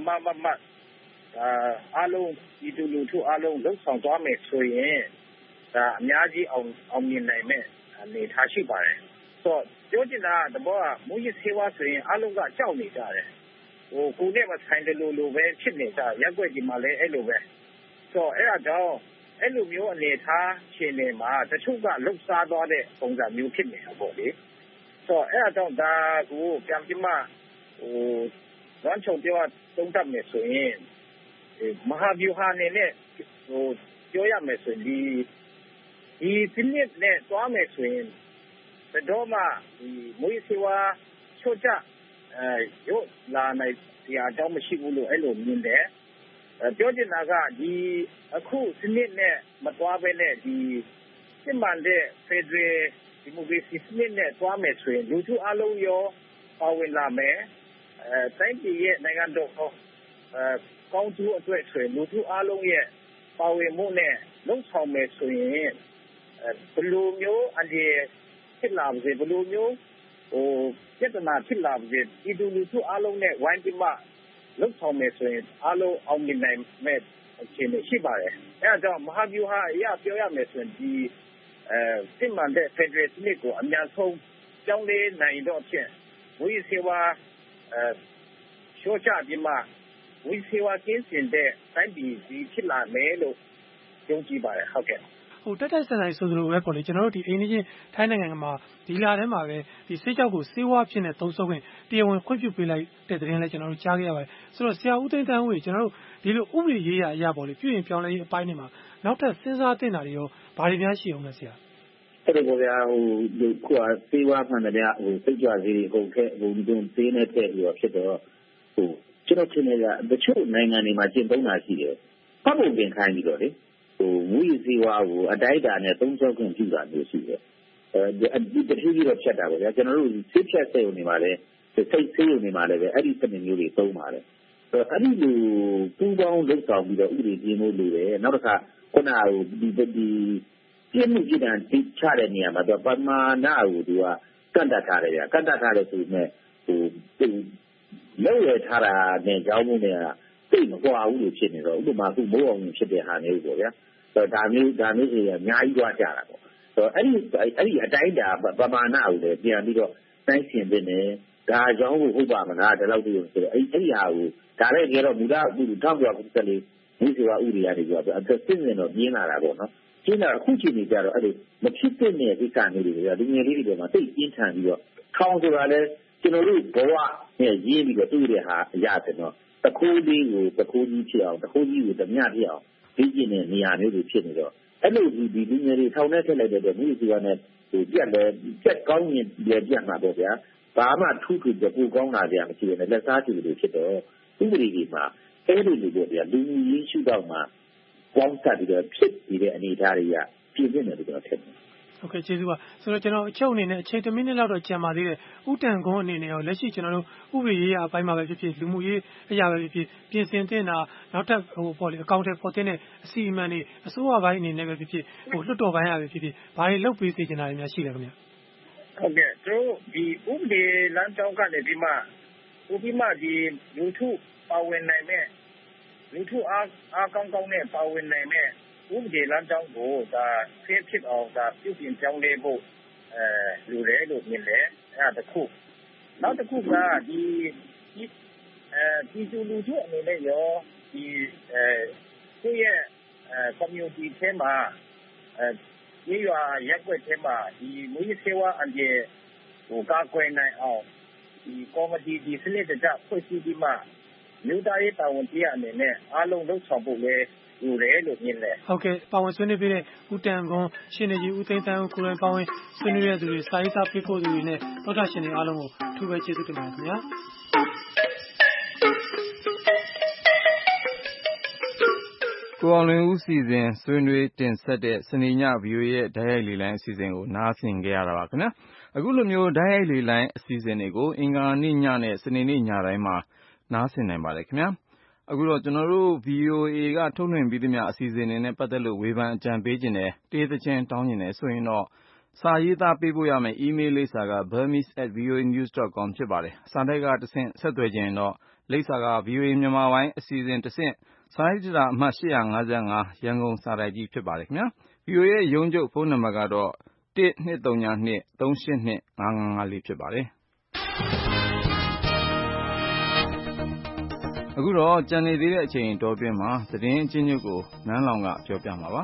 Speaker 14: အလုံးဒီလူထုအလုံးလုံဆောင်သွားမယ်ဆိုရင်ဒါအများကြီးအောင်မြင်နိုင်မယ်အနေထားရှိပါတယ်ဆိုပြောချင်တာတဘောကမူရစေဝါဆိုရင်အလုံးကကြောက်နေကြတယ်ကိုနဲ့မဆိုင်တယ်လို့ပဲဖြစ်နေကြရက်ွက်ဒီမှာလည်းအဲ့လိုပဲဆိုအဲ့ဒါကြောင့်အဲ့လိုမျိုးအနေထားရှင်နေမှာတချို့ကလှုပ်ရှားသွားတဲ့ပုံစံမျိုးဖြစ်နေတာပေါ့လေဆိုအဲ့ဒါကြောင့်ဒါကိုပြန်ပြီးမှဝမ်းချုံပြောသုံးသပ်မယ်ဆိုရင်မဟာဗျူဟာအနေနဲ့ပြောရမယ်ဆိုရင်ဒီစနစ်နဲ့သွားမယ်ဆိုရင်တော့မှဒီမွေးစေဝါချိုးချရုပ်လာနိုင်စရာအကြောင်းမရှိဘူးလို့အဲ့လိုမြင်တယ်ပြောချင်တာကဒီအခုစနစ်နဲ့မသွားဘဲနဲ့ဒီစစ်မှန်တဲ့ Federal Democracy စနစ်နဲ့သွားမယ်ဆိုရင်လူထုအလုံးရောပါဝင်လာမယ်တိုင်းပြည်ရဲ့နိုင်ငံတော်ကောင်းကျိုးအတွက်ဆိုရင်လူထုအလုံးရဲ့ပါဝင်မှုနဲ့လုံဆောင်မယ်ဆိုရင်ဘယ်လိုမျိုးအနေဖြစ်လာပါစေဘယ်လိုမျိုးပြဿနာဖြစ်လာပါစေဒီလူထုအလုံးနဲ့ဝိုင်းပြီးမှလုံဆောင်မယ်ဆိုရင်အလုံးအောင်မြင်နိုင်မဲ့အခြေအနေရှိပါတယ်အဲဒါကြောင့်မဟာဗျူဟာအရပြောရမယ်ဆိုရင်ဒီစစ်မှန်တဲ့ Federal စနစ်ကိုအများဆုံးကြောင်းလေးနိုင်တော့ဖြင့်ဝိသေဝါရှော့ချပြီးမှဝိသေဝါကင်းစင်တဲ့တိုင်းပြည်ကြီးဖြစ်လာမယ်လို့ယုံကြည်ပါတယ်ဟုတ်ကဲ့
Speaker 11: တက်တက်ဆိုင်ဆိုင်ဆိုသလိုပဲပေါ့လေကျွန်တော်တို့ဒီအိန္ဒိယထိုင်းနိုင်ငံမှာဒီလထဲမှာပဲဒီဆေးကြောက်ကိုဆေးဝါးဖြစ်နေသုံးစွဲခွင့်တရားဝင်ခွင့်ပြုပေးလိုက်တဲ့သတင်းလည်းကျွန်တော်တို့ကြားခဲ့ရပါတယ်ဆိုတော့ဆရာဦးသိန်းသန်းဦးကျွန်တော်တို့ဒီလိုဥပဒေရေးရာအရာပေါ့လေပြုရင်ပြောင်းလဲရေးအပိုင်းတွေမှာနောက်ထပ်စဉ်းစားသင့်တာတွေရောဘာတွေများရှိအောင်လဲဆရာ
Speaker 12: အဲ့ဒါပေါ်ဗျာကွာဆေးဝါးမှန်တယ်စိတ်ကြွစေးဟုတ်ခဲ့ဒီသေးနဲ့ထည့်ပြီးတော့ဖြစ်တော့ကျွန်တော်ထင်တယ်ကတချို့နိုင်ငံတွေမှာကျင့်သုံးတာရှိတယ်ပတ်ပုံပြင်ခိုင်းပြီးတော့လေမူရစေဝါကိုအတိုင်းအတာနဲ့သုံးစွဲခွင့်ပြုတာမျိုးရှိတယ်ဒီတတိယတော့ဖြတ်တာပေါ့ဗျာကျွန်တော်တို့ဆေးဖြတ်စိတ်ုံနေမှာလဲစိတ်ဆေးုံနေမှာလဲပဲအဲ့ဒီစနစ်မျိုးတွေသုံးပါတယ်အဲ့ဒီလိုပူပေါင်းလုပ်ဆောင်ပြီးတော့ဥပဒေပြင်လို့လိုတယ်နောက်တစ်ခါခုနကဒီပြည့်မှုကြည်တံချတဲ့နေရာမှာတော့ပမာဏကိုသူကကန့်တတ်ထားတယ်ဗျာကန့်တတ်ထားတယ်ဆိုပေမဲ့လောက်ရထားတာနဲ့ကြောင်းမှုနဲ့သိမကွာဘူးလို့ဖြစ်နေတော့ဥပမာခုမိုးအောင်ဖြစ်တဲ့ဟာမျိုးပေါ့ဗျာဒါမျိုးတွေအများကြီးသွားကြတာပေါ့အဲ့ဒီအတိုင်းတာပမာဏကိုလည်းပြန်ပြီးတော့တိုင်းရှင်နေတယ်ဒါကြောင့်ဟုတ်ပါမလားဒီလောက်တည်းဆိုတော့အဲ့ဒီဟာကိုဒါလည်းကြတော့မူလအခု1994မူစေဝါဥပဒေရတယ်ပြောတော့အသက်စစ်နေတော့ပြင်းလာတာပေါ့နော်ကျင်းလာအခုချိန်နေကြတော့အဲ့ဒီမဖြစ်တဲ့နေကိစ္စမျိုးတွေကလူငယ်လေးတွေမှာသိပြင်းထန်ပြီးတော့ထောင်ဆိုတာလဲကျွန်တော်တို့ဘဝနဲ့ရင်းပြီးတော့တွေ့တဲ့ဟာအရာတယ်နော်တခိုးလေးကိုတခိုးကြီးဖြစ်အောင်တခိုးကြီးကိုဓမြဖြစ်အောင်ပြီးကျင်တဲ့နေရာမျိုးတွေဖြစ်နေတော့အဲ့လိုဒီလူငယ်တွေထောင်ထဲထည့်လိုက်တဲ့အတွက်မြို့စီကနဲ့ပြက်ကောင်းရင်လည်းပြက်မှာပေါ့ဗျာဘာမှထူးထူးပိုကောင်းလာကြမရှိဘဲနဲ့လက်စားကြည့်လို့ဖြစ်တော့ဥပဒေတွေမှာအဲ့ဒီလိုပေါ့ဗျာလူကြီးရှုတော့မှပေါင်းစပ်ပြီးတော့ဖြစ်နေတဲ့အနေအထားတွေကပြည့်စုံတယ်လို့ကျွန်တော်ထင်တယ်
Speaker 11: ဟုတ်ကဲ့ကျေးဇူးပါဆိုတော့ကျွန်တော်အချုပ်အနေနဲ့အချိန်1မိနစ်လောက်တော့ကြံပါသေးတယ်ဥတန်ကုန်းအနေနဲ့ရောလက်ရှိကျွန်တော်တို့ဥပဒေရေးအပိုင်းမှာပဲဖြစ်ဖြစ်လူမှုရေးအရာပဲဖြစ်ဖြစ်ပြင်ဆင်တင်တာနောက်ထပ်ပေါ့လေအကောင့်တွေပေါ်တင်တဲ့အစီအမံတွေအစိုးရပိုင်းအနေနဲ့ပဲဖြစ်ဖြစ်လွှတ်တော်ပိုင်းရပဲဖြစ်ဖြစ်ဘာတွေလုပ်ပေးစေချင်တာတွေများရှိလဲခင်ဗျ
Speaker 14: ဟုတ်ကဲ့သူဒီဥပဒေလမ်းကြောင်းကနေပြီးမှဒီလူထုပါဝင်နိုင်မဲ့လူထုအားကောင်းနဲ့ပါဝင်နိုင်မဲ့ဥပဒေလမ်းကြောင်းကိုဒါဖြစ်အောင်ဒါပြုပြင်ပြောင်းလဲဖို့လူတွေလို့မြင်တယ်အဲ့ဒါတစ်ခုနောက်တစ်ခုကဒီလူထုအနေနဲ့ရောဒီကိုယ့်ရဲ့ community ထဲမှာရွာရက်ွက်ထဲမှာဒီမူရစေဝါအန်ကျေကိုကာကွယ်နိုင်အောင်ဒီကော်မတီဒီစနစ်တကျဖွဲ့စည်းပြီးမှမြို့သားရေးတာဝန်ကြီးအနေနဲ့အားလုံးလှုပ်ဆောင်ဖို့လဲယူတယ်လို့မြင်တယ်
Speaker 11: ဟုတ်ကဲ့ပါဝင်ဆွေးနွေးပေးတဲ့ဦးတန်ကွန်ရှင်းနေကြီးဦးသိန်းသန်းဦးကိုယ်တိုင်ပါဝင်ဆွေးနွေးရတဲ့သူတွေစာရေးသားပေးဖို့သူတွေနဲ့ဒေါက်တာရှင်တွေအားလုံးကိုအထူးပဲကျေးဇူးတင်ပါတယ်ခင်ဗျာ
Speaker 2: ကိုအောင်လွင်ဦးစီစဉ်ဆွေးနွေးတင်ဆက်တဲ့စနေည VOA ရဲ့ဓာတ်ရိုက်လေလိုင်းအစီအစဉ်ကိုနားဆင်ကြရတာပါခင်ဗျာအခုလိုမျိုးဓာတ်ရိုက်လေလိုင်းအစီအစဉ်တွေကိုအင်္ဂါနေ့ညနဲ့စနေနေ့ညတိုင်းမှာနားဆင်နိုင်ပါတယ်ခင်ဗျာအခုတော့ကျွန်တော်တို့ VOA ကထုတ်လွှင့်ပြီးသမျှအစီအစဉ်တွေနဲ့ပတ်သက်လို့ဝေဖန်အကြံပေးခြင်းနဲ့တေးသချင်းတောင်းခြင်းနဲ့ဆိုရင်တော့စာရေးသားပေးပို့ရမယ့် email လိပ်စာက burmese@voanews.com ဖြစ်ပါတယ်စာတိုက်ကတဆင့်ဆက်သွယ်ခြင်းတော့လိပ်စာက VOA မြန်မာပိုင်းအစီအစဉ်တဆင့်စာရေးဒေတာအမှတ်855ရန်ကုန်စာတိုက်ကြီးဖြစ်ပါတယ်ခင်ဗျာ VOA ရဲ့ရုံးချုပ်ဖုန်းနံပါတ်ကတော့12325825554ဖြစ်ပါတယ်အခုတော့ကြံနေသေးတဲ့အချိန်တောအတွင်းမှာသတင်းအချင်းချုပ်ကိုနန်းလောင်ကပြောပြမှာပါ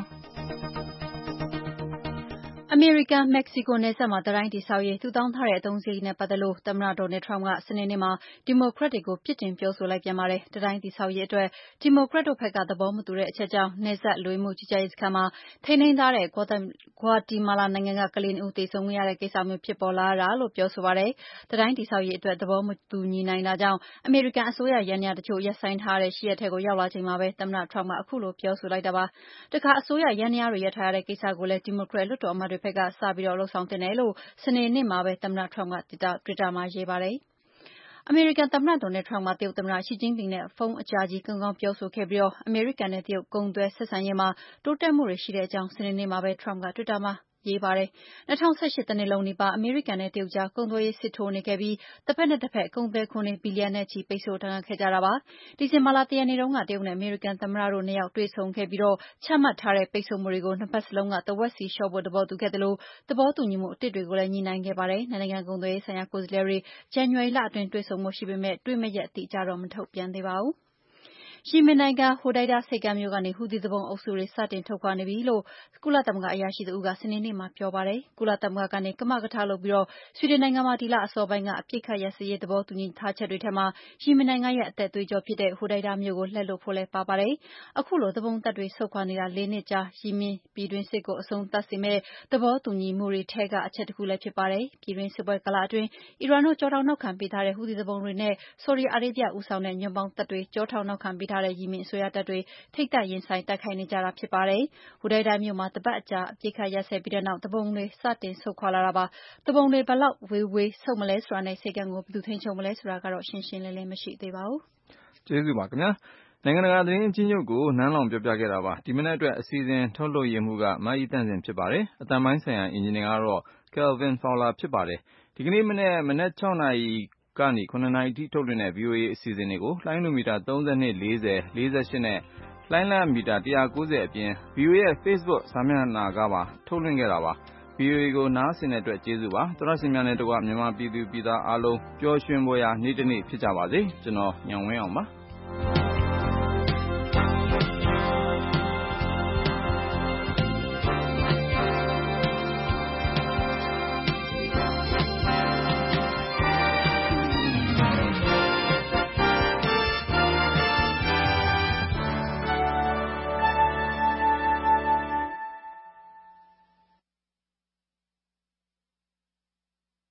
Speaker 3: အမေရိကန်-မက္ကဆီကိုနယ်စပ်မှာတံတိုင်းတည်ဆောက်ရေးသူတောင်းထားတဲ့အသုံးစရိတ်နဲ့ပတ်သက်လို့သမ္မတဒေါ်နယ်ထရမ့်ကစနေနေ့မှာဒီမိုကရက်တွေကိုပြစ်တင်ပြောဆိုလိုက်ပြန်ပါတယ်။တံတိုင်းတည်ဆောက်ရေးအတွက်ဒီမိုကရက်တို့ဘက်ကသဘောမတူတဲ့အချက်ကြောင့်နယ်စပ်လူဝင်မှုကြီးကြပ်ရေးစခန်းမှာထိန်းသိမ်းထားတဲ့ဂွာတီမာလာနိုင်ငံကကလေး2ဦးသေဆုံးခဲ့ရတဲ့ကိစ္စမျိုးဖြစ်ပေါ်လာတာလို့ပြောဆိုပါတယ်။တံတိုင်းတည်ဆောက်ရေးအတွက်သဘောမတူညီနိုင်တာကြောင့်အမေရိကန်အစိုးရယန္တရားတချို့ရပ်ဆိုင်းထားတဲ့ရှီရက်ထဲကိုရောက်လာချိန်မှာပဲသမ္မတထရမ့်ကအခုလိုပြောဆိုလိုက်တာပါ။တခါအစိုးရယန္တရားတွေရပ်ထားရတဲ့ကိစ္စကိုလည်းဒီမိုကရက်လွှတ်တော်အမတ်တွေဘက်ကစပြီးလုပ်ဆောင်တင်တယ်လို့စနေနေ့မှာပဲသမ္မတထရမ့်ကတွစ်တာမှာရေးပါတယ်။အမေရိကန်သမ္မတဒေါ်နယ်ထရမ့်ကတရုတ်သမ္မတရှီကျင်းပင်နဲ့ဖုန်းအကြာကြီးကောင်းကောင်းပြောဆိုခဲ့ပြီးအမေရိကန်နဲ့တရုတ်ကုန်သွယ်ဆက်ဆံရေးမှာတိုးတက်မှုတွေရှိတဲ့အကြောင်းစနေနေ့မှာပဲထရမ့်ကတွစ်တာမှာရေးပါတယ်။2018တနှစ်လုံးနီးပါးအမေရိကန်နဲ့တရုတ်ကြားကုန်သွယ်ရေးစစ်ထိုးနေခဲ့ပြီးတစ်ဖက်နဲ့တစ်ဖက်ကုန်သွယ်ခွန်တွေဘီလီယံနဲ့ချီပိတ်ဆို့ထားခဲ့ကြတာပါ။ဒီဇင်ဘာလ1ရက်နေ့တုန်းကတရုတ်နဲ့အမေရိကန်သမ္မတတို့နှစ်ယောက်တွေ့ဆုံခဲ့ပြီးချမှတ်ထားတဲ့ပိတ်ဆို့မှုတွေကိုနှစ်ဖက်စလုံးကတဝက်စီလျှော့ဖို့သဘောတူခဲ့သလိုသဘောတူညီမှုအသစ်တွေကိုလည်းညှိနှိုင်းခဲ့ပါတယ်။နိုင်ငံကုန်သွယ်ရေးဆိုင်ရာကိုယ်စားလှယ်တွေဇန်နဝါရီလအတွင်းတွေ့ဆုံဖို့ရှိပေမဲ့တွေ့မယ့်ရက်အတိအကျတော့မထုတ်ပြန်သေးပါဘူး။ယီမင်နိုင်ငံဟိုဒိုင်ဒါဆိပ်ကမ်းမြို့ကနေဟူသီသူပုန်အုပ်စုတွေစတင်ထုတ်ခွာနေပြီလို့ကုလသမဂ္ဂအရာရှိတဦးကစနေနေ့မှာပြောပါတယ်။ကုလသမဂ္ဂကနေကမကထလုပ်ပြီးဆွီဒင်နိုင်ငံမှာဒီလအစောပိုင်းကအပစ်အခတ်ရပ်စဲရေးသဘောတူညီထားချက်တွေထဲမှာယီမင်နိုင်ငံရဲ့အသက်သွေးကြောဖြစ်တဲ့ဟိုဒိုင်ဒါမြို့ကိုလက်လွှတ်ဖို့လည်းပါပါတယ်။အခုလိုသူပုန်တပ်တွေဆုတ်ခွာနေတာ4နှစ်ကြာယီမင်ပြည်တွင်းစစ်ကိုအဆုံးသတ်စေမယ့်သဘောတူညီမှုတွေထဲကအချက်တစ်ခုလည်းဖြစ်ပါတယ်။ပြည်တွင်းစစ်ပွဲကာလအတွင်းအီရန်တို့ကြောထောက်နောက်ခံပေးထားတဲ့ဟူသီသူပုန်တွေနဲ့ဆော်ဒီအာရေဗျဦးဆောင်တဲ့ညွန့်ပေါင်းတပ်တွေကြောထောက်နောက်ခံပေးထားတဲ့ယီမင်အစိုးရတပ်တွေထိပ်တိုက်ရင်ဆိုင်တိုက်ခိုက်နေကြတာဖြစ်ပါတယ်။ဟူဒိုင်ဒါမြို့မှာတပတ်အကြာအပစ်အခတ်ရပ်စဲပြီးတဲ့နောက်သူပုန်တွေစတင်ဆုတ်ခွာလာတာပါ။သူပုန်တွေဘယ်လောက်ဝေးဆုတ်မလဲဆိုတာနဲ့ဆိပ်ကမ်းကိုဘယ်သူထိန်းချုပ်မလဲဆိုတာကတော့ရှင်းရှင်းလင်းလင်းမရှိသေးပါဘူး
Speaker 2: ။ကျေးဇူးပါခင်ဗျာ။နိုင်ငံတကာသတင်းအချင်းချုပ်ကိုနန်းလောင်ပြောပြခဲ့တာပါ။ဒီမနက်အတွက်အစီအစဉ်ထုတ်လုပ်ရမှုကမအီတန့်စင်ဖြစ်ပါတယ်။အတန်ပိုင်းဆိုင်ရာအင်ဂျင်နီယာကတော့ Kelvin Fowler ဖြစ်ပါတယ်။ဒီကနေ့မနက်6နာရီကနေ9နာရီအထိထုတ်လွှင့်တဲ့ VOA အစီအစဉ်တွေကိုလိုင်းလိုမီတာ32 40 48နဲ့လိုင်းလမီတာ190အပြင် VOA ရဲ့ Facebook စာမျက်နှာကပါထုတ်လွှင့်ခဲ့တာပါ။ VOA ကိုနားဆင်တဲ့အတွက်ကျေးဇူးပါ။သောတရှင်များနဲ့တကွမြန်မာပြည်သူပြည်သားအားလုံးပျော်ရွှင်ဖွယ်ရာနေ့တစ်နေ့ဖြစ်ကြပါစေ။ကျွန်တော်ညောင်ဝင်းအောင်ပါ။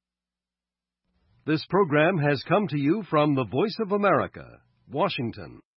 Speaker 15: This program has come to you from the Voice of America, Washington.